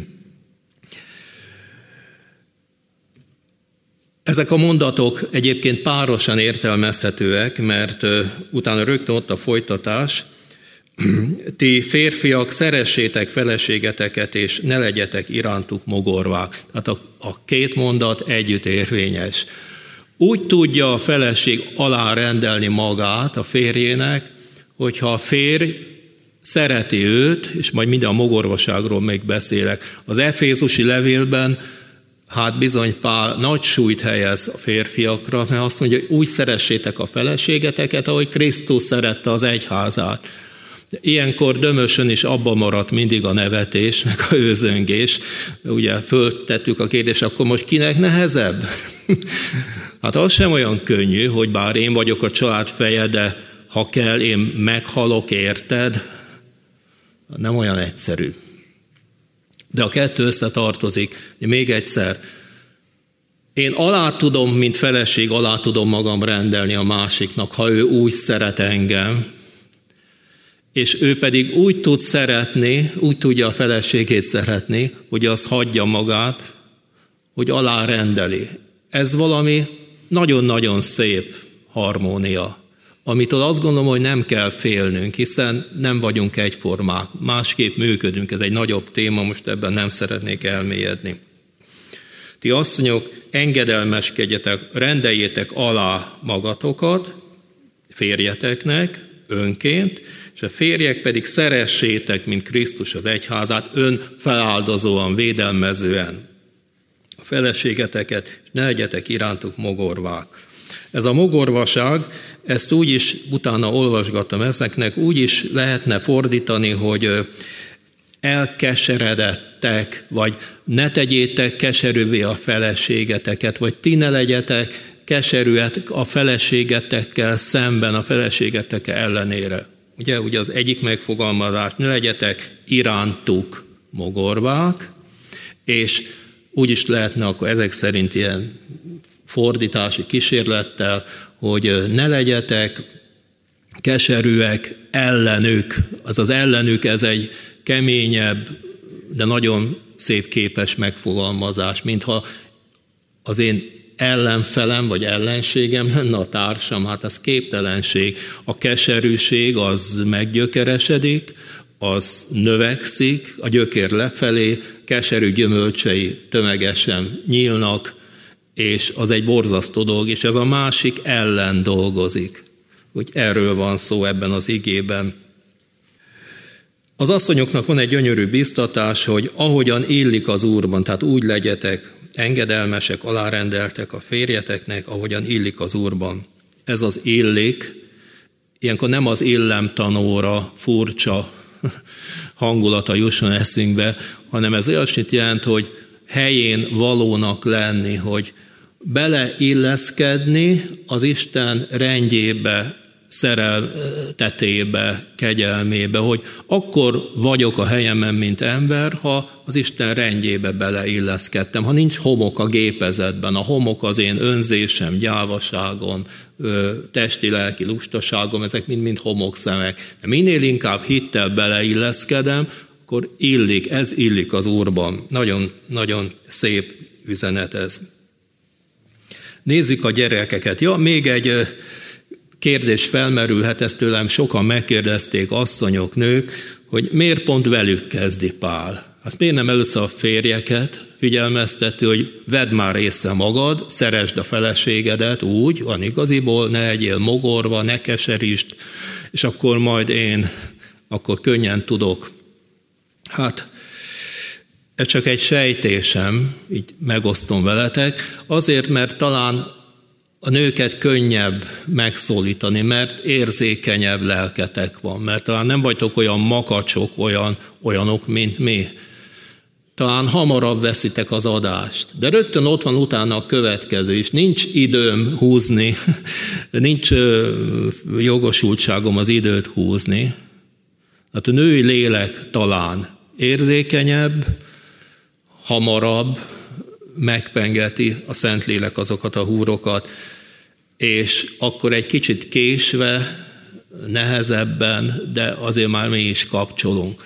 Ezek a mondatok egyébként párosan értelmezhetőek, mert utána rögtön ott a folytatás. ti férfiak, szeressétek feleségeteket, és ne legyetek irántuk mogorvák. Tehát a, a két mondat együtt érvényes. Úgy tudja a feleség alárendelni magát a férjének, hogyha a férj szereti őt, és majd minden a mogorvaságról még beszélek. Az Efézusi levélben hát bizony Pál nagy súlyt helyez a férfiakra, mert azt mondja, hogy úgy szeressétek a feleségeteket, ahogy Krisztus szerette az egyházát. De ilyenkor dömösön is abba maradt mindig a nevetés, meg a őzöngés. Ugye föltettük a kérdést, akkor most kinek nehezebb? Hát az sem olyan könnyű, hogy bár én vagyok a család feje, de ha kell, én meghalok, érted? Nem olyan egyszerű. De a kettő összetartozik. Még egyszer, én alá tudom, mint feleség, alá tudom magam rendelni a másiknak, ha ő úgy szeret engem, és ő pedig úgy tud szeretni, úgy tudja a feleségét szeretni, hogy az hagyja magát, hogy alárendeli. Ez valami nagyon-nagyon szép harmónia, amitől azt gondolom, hogy nem kell félnünk, hiszen nem vagyunk egyformák, másképp működünk, ez egy nagyobb téma, most ebben nem szeretnék elmélyedni. Ti asszonyok, engedelmeskedjetek, rendeljétek alá magatokat férjeteknek önként, és a férjek pedig szeressétek, mint Krisztus az egyházát, önfeláldozóan, védelmezően a feleségeteket, és ne legyetek irántuk mogorvák. Ez a mogorvaság, ezt úgy is, utána olvasgattam ezeknek, úgy is lehetne fordítani, hogy elkeseredettek, vagy ne tegyétek keserűvé a feleségeteket, vagy ti ne legyetek keserűek a feleségetekkel szemben, a feleségetek ellenére. Ugye, ugye az egyik megfogalmazás, ne legyetek irántuk mogorvák, és úgy is lehetne akkor ezek szerint ilyen fordítási kísérlettel, hogy ne legyetek keserűek ellenük. Az az ellenük, ez egy keményebb, de nagyon szép képes megfogalmazás, mintha az én ellenfelem vagy ellenségem lenne a társam, hát ez képtelenség. A keserűség az meggyökeresedik, az növekszik, a gyökér lefelé, keserű gyümölcsei tömegesen nyílnak, és az egy borzasztó dolog, és ez a másik ellen dolgozik. Úgy erről van szó ebben az igében. Az asszonyoknak van egy gyönyörű biztatás, hogy ahogyan illik az Úrban, tehát úgy legyetek engedelmesek, alárendeltek a férjeteknek, ahogyan illik az Úrban. Ez az illik, ilyenkor nem az illemtanóra furcsa hangulata jusson eszünkbe, hanem ez olyasmit jelent, hogy helyén valónak lenni, hogy beleilleszkedni az Isten rendjébe, szereltetébe, kegyelmébe, hogy akkor vagyok a helyemen, mint ember, ha az Isten rendjébe beleilleszkedtem, ha nincs homok a gépezetben, a homok az én önzésem, gyávaságom, testi-lelki lustaságom, ezek mind-mind homokszemek. De minél inkább hittel beleilleszkedem, akkor illik, ez illik az Úrban. Nagyon, nagyon szép üzenet ez. Nézzük a gyerekeket. Ja, még egy kérdés felmerülhet, ezt tőlem sokan megkérdezték, asszonyok, nők, hogy miért pont velük kezdi Pál? Hát miért nem először a férjeket figyelmeztető, hogy vedd már észre magad, szeresd a feleségedet úgy, van igaziból, ne legyél mogorva, ne keserítsd, és akkor majd én, akkor könnyen tudok. Hát ez csak egy sejtésem, így megosztom veletek, azért, mert talán a nőket könnyebb megszólítani, mert érzékenyebb lelketek van, mert talán nem vagytok olyan makacsok, olyan, olyanok, mint mi. Talán hamarabb veszitek az adást, de rögtön ott van utána a következő is. Nincs időm húzni, nincs jogosultságom az időt húzni. Hát a női lélek talán érzékenyebb, hamarabb megpengeti a Szentlélek azokat a húrokat, és akkor egy kicsit késve, nehezebben, de azért már mi is kapcsolunk.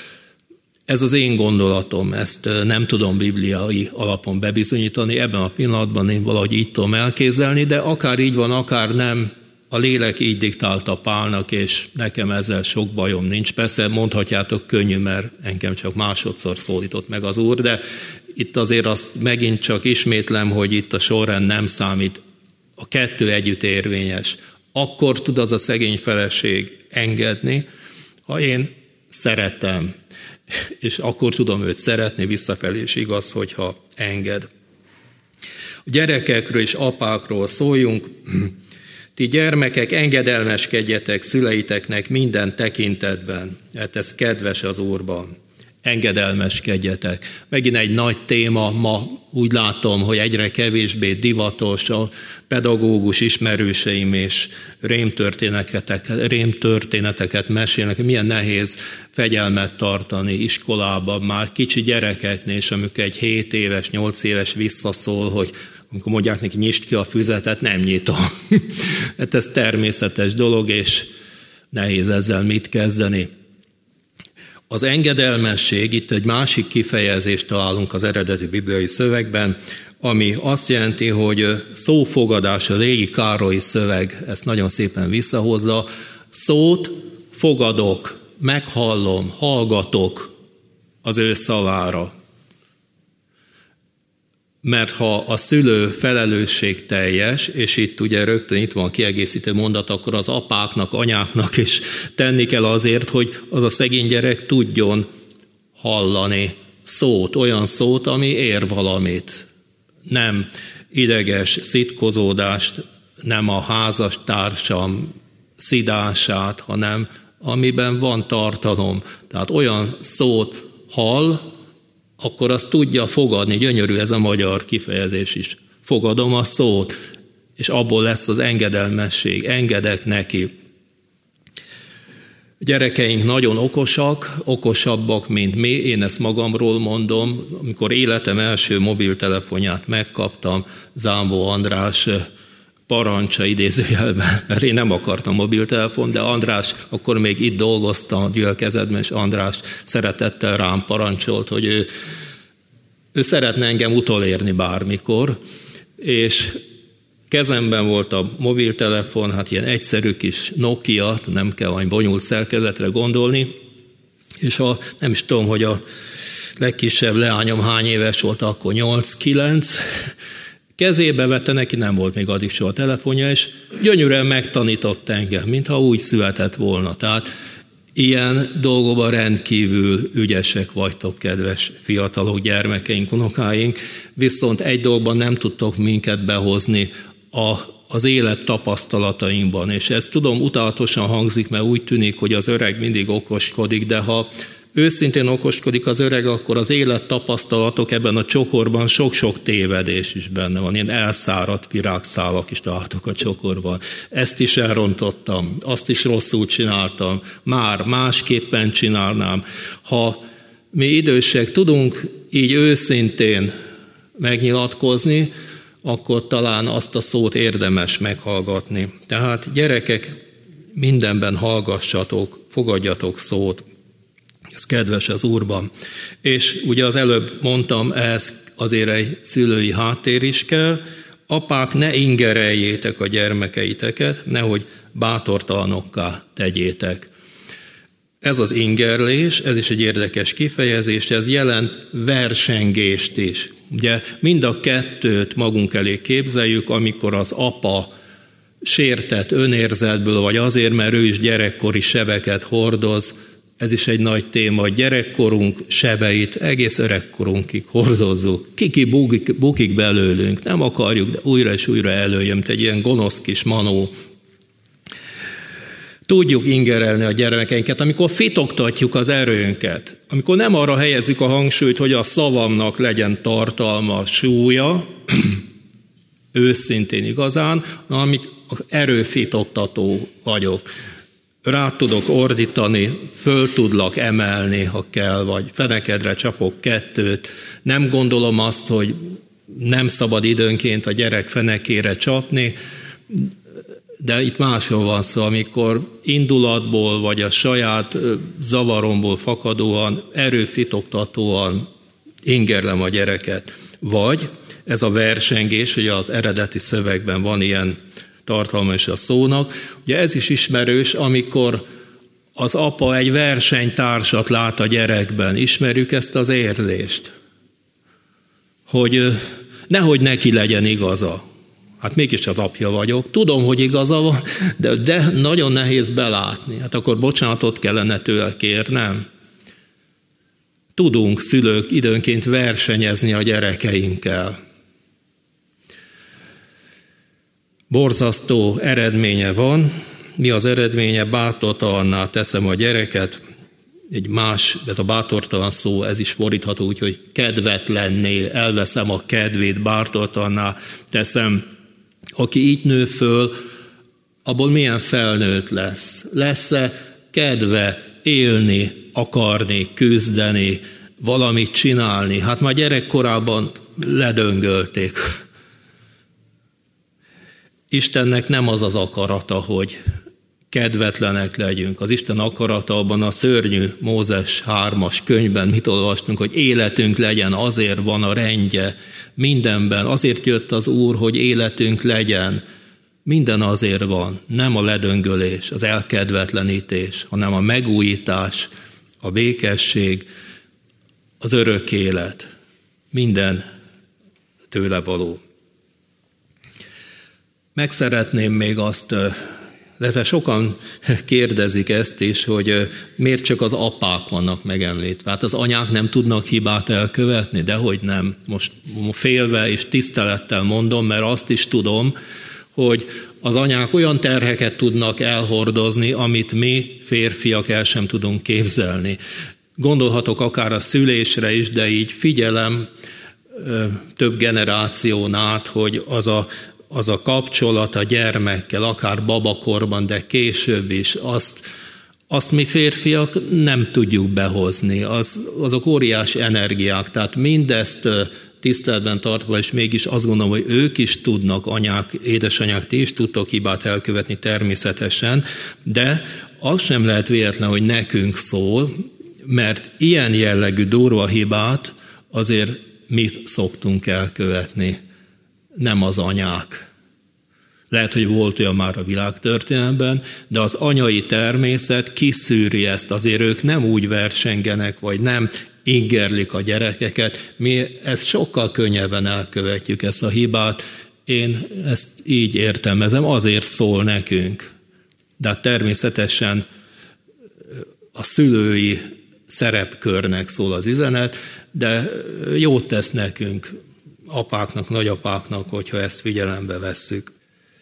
Ez az én gondolatom, ezt nem tudom bibliai alapon bebizonyítani, ebben a pillanatban én valahogy így tudom elképzelni, de akár így van, akár nem, a lélek így diktálta Pálnak, és nekem ezzel sok bajom nincs. Persze mondhatjátok, könnyű, mert engem csak másodszor szólított meg az Úr, de itt azért azt megint csak ismétlem, hogy itt a sorrend nem számít. A kettő együtt érvényes. Akkor tud az a szegény feleség engedni, ha én szeretem, és akkor tudom őt szeretni, visszafelé is igaz, hogyha enged. A gyerekekről és apákról szóljunk. Ti gyermekek, engedelmeskedjetek szüleiteknek minden tekintetben, hát ez kedves az Úrban. Engedelmeskedjetek. Megint egy nagy téma, ma úgy látom, hogy egyre kevésbé divatos, a pedagógus ismerőseim és rémtörténeteket, rémtörténeteket mesélnek, milyen nehéz fegyelmet tartani iskolában, már kicsi gyerekeknél, és amikor egy hét éves, nyolc éves visszaszól, hogy amikor mondják neki, nyisd ki a füzetet, nem nyitom. Hát ez természetes dolog, és nehéz ezzel mit kezdeni. Az engedelmesség, itt egy másik kifejezést találunk az eredeti bibliai szövegben, ami azt jelenti, hogy szófogadás, a régi Károlyi szöveg ezt nagyon szépen visszahozza. Szót fogadok, meghallom, hallgatok az ő szavára. Mert ha a szülő felelősségteljes, és itt ugye rögtön itt van a kiegészítő mondat, akkor az apáknak, anyáknak is tenni kell azért, hogy az a szegény gyerek tudjon hallani szót, olyan szót, ami ér valamit. Nem ideges szitkozódást, nem a házas társam szidását, hanem amiben van tartalom. Tehát olyan szót hall, akkor azt tudja fogadni. Gyönyörű ez a magyar kifejezés is. Fogadom a szót, és abból lesz az engedelmesség. Engedek neki. A gyerekeink nagyon okosak, okosabbak, mint mi. Én ezt magamról mondom. Amikor életem első mobiltelefonját megkaptam, Zámbó András parancsa idézőjelben, mert én nem akartam mobiltelefon, de András, akkor még itt dolgoztam a gyülekezetben, és András szeretettel rám parancsolt, hogy ő, ő szeretne engem utolérni bármikor, és kezemben volt a mobiltelefon, hát ilyen egyszerű kis Nokia, nem kell valami bonyolult szerkezetre gondolni, és a, nem is tudom, hogy a legkisebb leányom hány éves volt, akkor nyolc-kilenc, kezébe vette, neki nem volt még addig soha telefonja, és gyönyörűen megtanított engem, mintha úgy született volna. Tehát ilyen dolgokban rendkívül ügyesek vagytok, kedves fiatalok, gyermekeink, unokáink, viszont egy dolgban nem tudtok minket behozni a, az élet tapasztalatainkban, és ez tudom utálatosan hangzik, mert úgy tűnik, hogy az öreg mindig okoskodik, de ha őszintén okoskodik az öreg, akkor az élet tapasztalatok ebben a csokorban sok-sok tévedés is benne van. Ilyen elszáradt virágszálak is találtok a csokorban. Ezt is elrontottam, azt is rosszul csináltam, már másképpen csinálnám. Ha mi idősek tudunk így őszintén megnyilatkozni, akkor talán azt a szót érdemes meghallgatni. Tehát gyerekek, mindenben hallgassatok, fogadjatok szót. Ez kedves az Úrban. És ugye az előbb mondtam, ehhez azért egy szülői háttér is kell. Apák, ne ingereljétek a gyermekeiteket, nehogy bátortalanokká tegyétek. Ez az ingerlés, ez is egy érdekes kifejezés, ez jelent versengést is. Ugye mind a kettőt magunk elé képzeljük, amikor az apa sértett önérzetből, vagy azért, mert ő is gyerekkori sebeket hordoz. Ez is egy nagy téma, hogy gyerekkorunk sebeit egész öregkorunkig hordozzuk. Kiki bukik, bukik belőlünk, nem akarjuk, de újra és újra előjön, mint egy ilyen gonosz kis manó. Tudjuk ingerelni a gyermekeinket, amikor fitoktatjuk az erőnket, amikor nem arra helyezzük a hangsúlyt, hogy a szavamnak legyen tartalma, súlya, őszintén igazán, amit erőfitoktató vagyok. Rá tudok ordítani, föl tudlak emelni, ha kell, vagy fenekedre csapok kettőt. Nem gondolom azt, hogy nem szabad időnként a gyerek fenekére csapni, de itt másról van szó, amikor indulatból, vagy a saját zavaromból fakadóan, erőfitoktatóan ingerlem a gyereket. Vagy ez a versengés, hogy az eredeti szövegben van ilyen tartalma is a szónak. Ugye ez is ismerős, amikor az apa egy versenytársat lát a gyerekben. Ismerjük ezt az érzést? Hogy nehogy neki legyen igaza. Hát mégis az apja vagyok. Tudom, hogy igaza van, de, de nagyon nehéz belátni. Hát akkor bocsánatot kellene tőle kérnem. Tudunk szülők időnként versenyezni a gyerekeinkkel. Borzasztó eredménye van. Mi az eredménye? Bátortalanná teszem a gyereket. Egy más, de a bátortalan szó, ez is fordítható úgy, hogy kedvetlenné, elveszem a kedvét, bátortalanná teszem. Aki így nő föl, abból milyen felnőtt lesz? Lesz-e kedve élni, akarni, küzdeni, valamit csinálni? Hát már gyerekkorában ledöngölték. Istennek nem az az akarata, hogy kedvetlenek legyünk. Az Isten akarata abban a szörnyű Mózes hármas könyvben, mit olvastunk, hogy életünk legyen, azért van a rendje mindenben, azért jött az Úr, hogy életünk legyen. Minden azért van, nem a ledöngölés, az elkedvetlenítés, hanem a megújítás, a békesség, az örök élet. Minden tőle való. Meg szeretném még azt, de sokan kérdezik ezt is, hogy miért csak az apák vannak megemlítve. Hát az anyák nem tudnak hibát elkövetni, dehogy nem. Most félve és tisztelettel mondom, mert azt is tudom, hogy az anyák olyan terheket tudnak elhordozni, amit mi férfiak el sem tudunk képzelni. Gondolhatok akár a szülésre is, de így figyelem több generáción át, hogy az a az a kapcsolat a gyermekkel, akár babakorban, de később is, azt, azt mi férfiak nem tudjuk behozni. Az, azok óriási energiák, tehát mindezt tiszteletben tartva, és mégis azt gondolom, hogy ők is tudnak, anyák, édesanyák, ti is tudtok hibát elkövetni természetesen, de az sem lehet véletlen, hogy nekünk szól, mert ilyen jellegű durva hibát azért mi szoktunk elkövetni. Nem az anyák. Lehet, hogy volt olyan már a világtörténelemben, de az anyai természet kiszűri ezt. Azért ők nem úgy versengenek, vagy nem ingerlik a gyerekeket. Mi ezt sokkal könnyebben elkövetjük, ezt a hibát. Én ezt így értelmezem, azért szól nekünk. De természetesen a szülői szerepkörnek szól az üzenet, de jót tesz nekünk, apáknak, nagyapáknak, hogyha ezt figyelembe vesszük.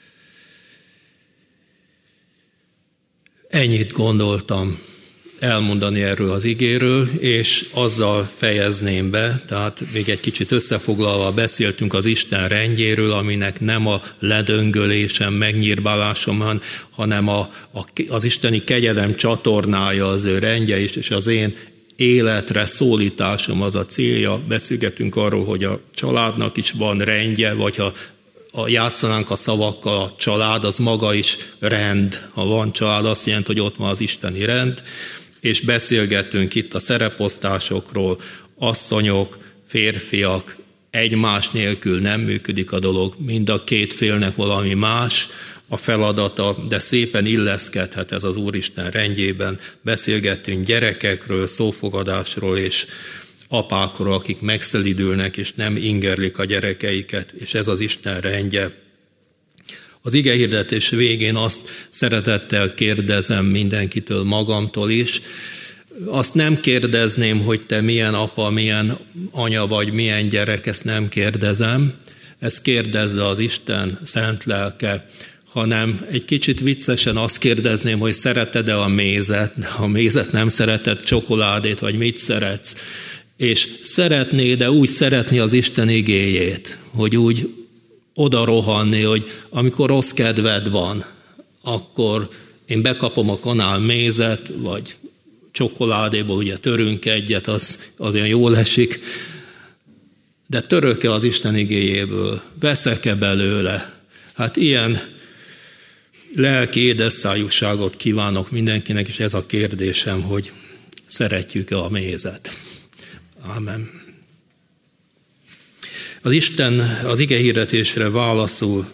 Ennyit gondoltam elmondani erről az igéről, és azzal fejezném be, tehát még egy kicsit összefoglalva beszéltünk az Isten rendjéről, aminek nem a ledöngölésem, megnyírbálásom, hanem a, a, az isteni kegyelem csatornája az ő rendje is, és az én életre szólításom az a célja. Beszélgetünk arról, hogy a családnak is van rendje, vagy ha a játszanánk a szavakkal, a család az maga is rend. Ha van család, azt jelenti, hogy ott van az isteni rend, és beszélgettünk itt a szereposztásokról, asszonyok, férfiak, egymás nélkül nem működik a dolog, mind a két félnek valami más a feladata, de szépen illeszkedhet ez az Úristen rendjében. Beszélgettünk gyerekekről, szófogadásról és apákról, akik megszelidülnek és nem ingerlik a gyerekeiket, és ez az Isten rendje. Az igehirdetés végén azt szeretettel kérdezem mindenkitől, magamtól is. Azt nem kérdezném, hogy te milyen apa, milyen anya vagy, milyen gyerek, ezt nem kérdezem. Ezt kérdezze az Isten szent lelke, hanem egy kicsit viccesen azt kérdezném, hogy szereted-e a mézet, ha a mézet nem szereted, csokoládét, vagy mit szeretsz. És szeretnéd-e úgy szeretni az Isten igéjét, hogy úgy oda rohanni, hogy amikor rossz kedved van, akkor én bekapom a kanál mézet, vagy csokoládéból ugye törünk egyet, az, az olyan jól esik, de török-e az Isten igéjéből, veszek-e belőle? Hát ilyen lelki édesszájúságot kívánok mindenkinek, és ez a kérdésem, hogy szeretjük-e a mézet. Ámen. Az Isten az igehirdetésre válaszul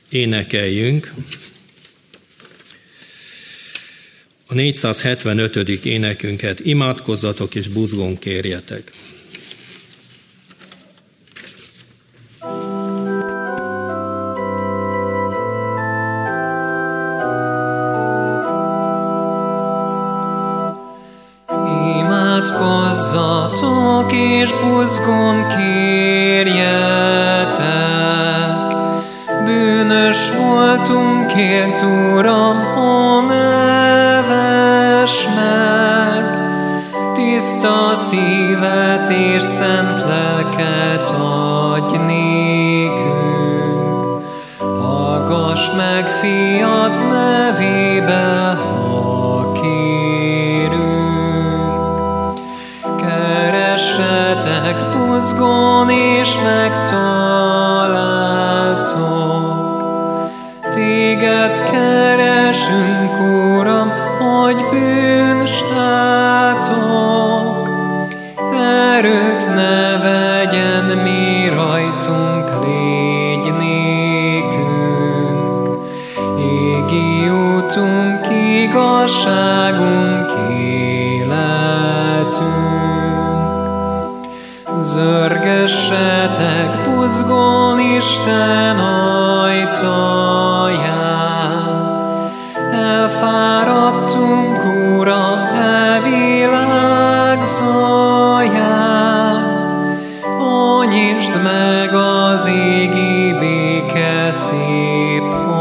énekeljünk. A négyszázhetvenötödik énekünket imádkozzatok és buzgón kérjetek. Imádkozzatok és buzgón kérjetek, bűnös voltunk, kért Uram, ó, ne vess meg, tiszta szívet és szent lelket adj nékünk. Hallgass meg fiad nevébe, ha kérünk. Keressetek buzgón és megtaláltok, téged keresünk, Uram, hogy bűnsátok. Erőt ne vegyen mi rajtunk, légy nékünk. Égi útunk, igazságunk, életünk. Zörgessetek buzgón Isten ajtaján, elfáradtunk, Uram, e világ zaján. Ó, nyisd meg az égi béke szép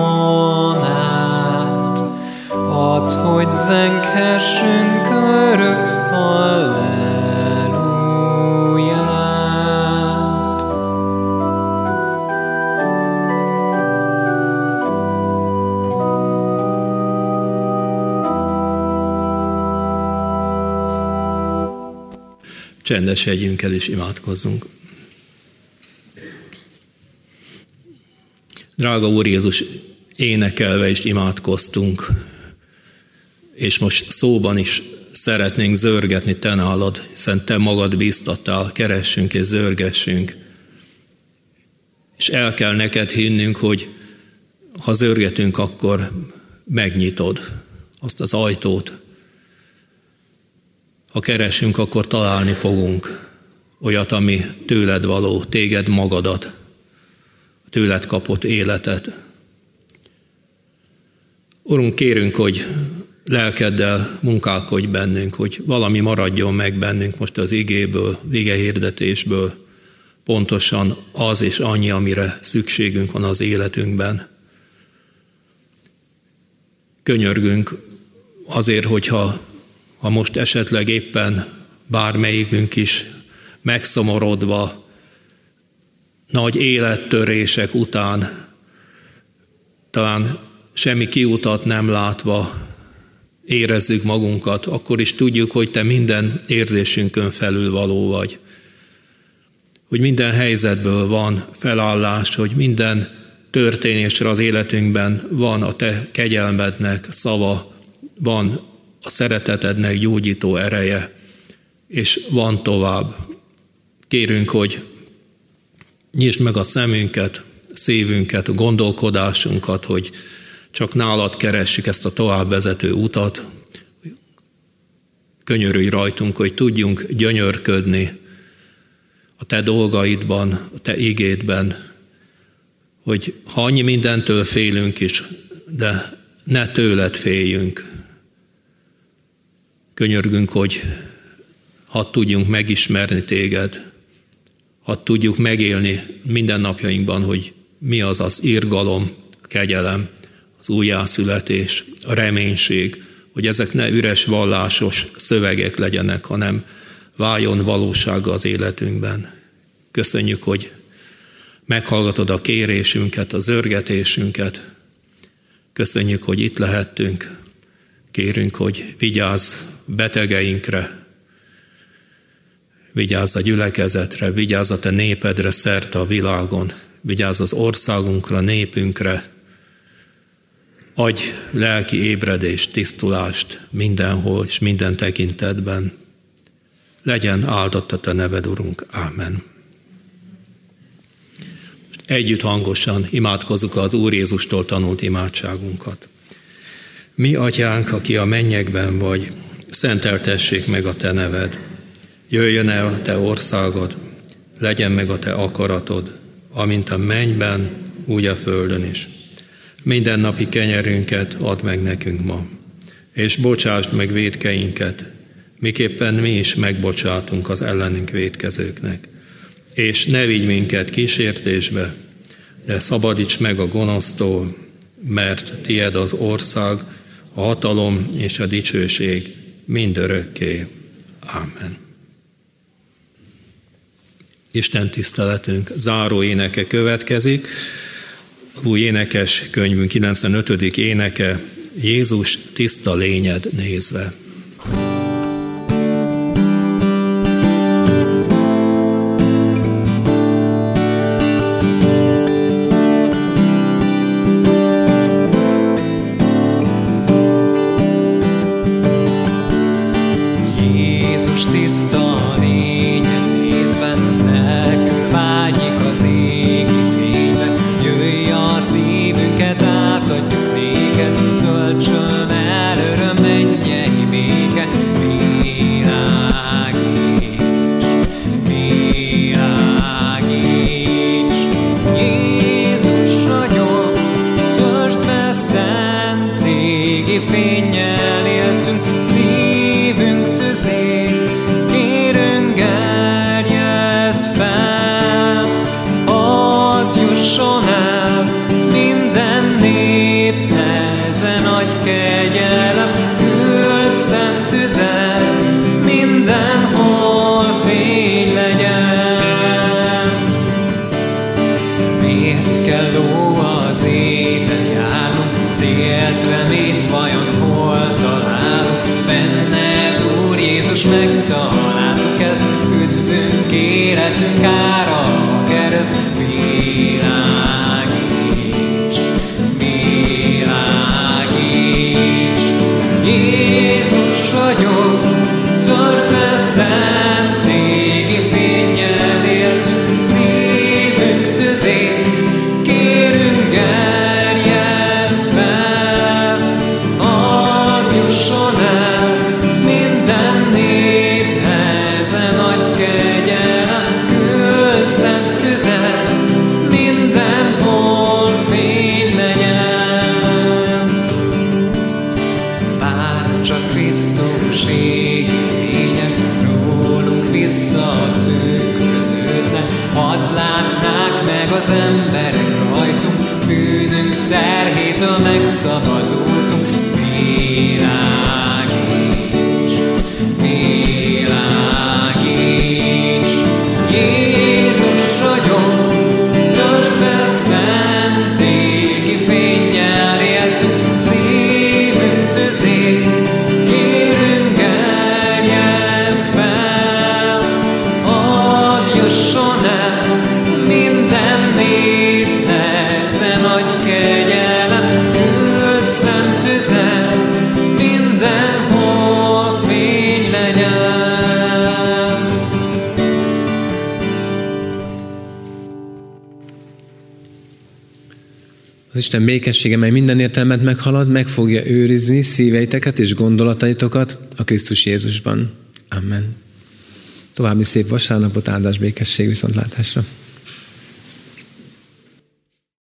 honát, add, hogy zenghessünk örök halleluját. Csendesedjünk el és imádkozzunk. Drága Úr Jézus, énekelve is imádkoztunk, és most szóban is szeretnénk zörgetni Te nálad, hiszen Te magad bíztattál, keressünk és zörgessünk. És el kell neked hinnünk, hogy ha zörgetünk, akkor megnyitod azt az ajtót. Ha keresünk, akkor találni fogunk olyat, ami tőled való, téged magadat, tőled kapott életet. Urunk, kérünk, hogy lelkeddel munkálkodj bennünk, hogy valami maradjon meg bennünk most az igéből, igehirdetésből, pontosan az és annyi, amire szükségünk van az életünkben. Könyörgünk azért, hogyha ha most esetleg éppen bármelyikünk is megszomorodva, nagy élettörések után, talán semmi kiutat nem látva érezzük magunkat, akkor is tudjuk, hogy Te minden érzésünkön felül való vagy. Hogy minden helyzetből van felállás, hogy minden történésre az életünkben van a Te kegyelmednek szava, van a szeretetednek gyógyító ereje, és van tovább. Kérünk, hogy nyisd meg a szemünket, szívünket, a gondolkodásunkat, hogy csak nálad keressük ezt a továbbvezető utat. Könyörülj rajtunk, hogy tudjunk gyönyörködni a Te dolgaidban, a Te igédben, hogy ha annyi mindentől félünk is, de ne tőled féljünk. Könyörgünk, hogy hadd tudjunk megismerni Téged, hadd tudjuk megélni mindennapjainkban, hogy mi az az irgalom, a kegyelem, az újjászületés, a reménység, hogy ezek ne üres vallásos szövegek legyenek, hanem váljon valósága az életünkben. Köszönjük, hogy meghallgatod a kérésünket, a zörgetésünket. Köszönjük, hogy itt lehettünk. Kérünk, hogy vigyázz betegeinkre, vigyázz a gyülekezetre, vigyázz a Te népedre szerte a világon, vigyázz az országunkra, népünkre. Adj lelki ébredést, tisztulást mindenhol és minden tekintetben. Legyen áldott a Te neved, Urunk. Ámen. Együtt hangosan imádkozzuk az Úr Jézustól tanult imádságunkat. Mi, Atyánk, aki a mennyekben vagy, szenteltessék meg a Te neved. Jöjjön el a Te országod, legyen meg a Te akaratod, amint a mennyben, úgy a földön is. Minden napi kenyerünket add meg nekünk ma, és bocsásd meg vétkeinket, miképpen mi is megbocsátunk az ellenünk vétkezőknek. És ne vigy minket kísértésbe, de szabadíts meg a gonosztól, mert tied az ország, a hatalom és a dicsőség mindörökké. Ámen. Isten tiszteletünk záró éneke következik. Új énekes könyvünk kilencvenötödik éneke, Jézus tiszta lényed nézve. Megtaláltuk ezt, üdvünk életünk ára a kereszt. Világíts, világíts, Jézus vagyok, töltsd be szent égi fénnyel éltünk, szívünk tüzét, kérünk gerjeszt fel, hadd jusson el minden néphez a nagy kegyelem, küld szent tüzet, mindenhol fény legyen. Bárcsak Krisztus égi fények rólunk visszatükröződne, hadd látnák meg az emberek rajtunk, bűnünk terhétől megszabadultunk. Világíts, világíts, Jézus vagyok, töltsd be szent égi fénnyel éltünk, szívünk tüzét, kérünk gerjeszt fel, hadd jusson el minden néphez e nagy kegyelem, küld szent tüzet, mindenhol fény legyen. Az Isten békessége, mely minden értelmet meghalad, meg fogja őrizni szíveiteket és gondolataitokat a Krisztus Jézusban. Amen. További szép vasárnapot, áldás, békesség, viszontlátásra.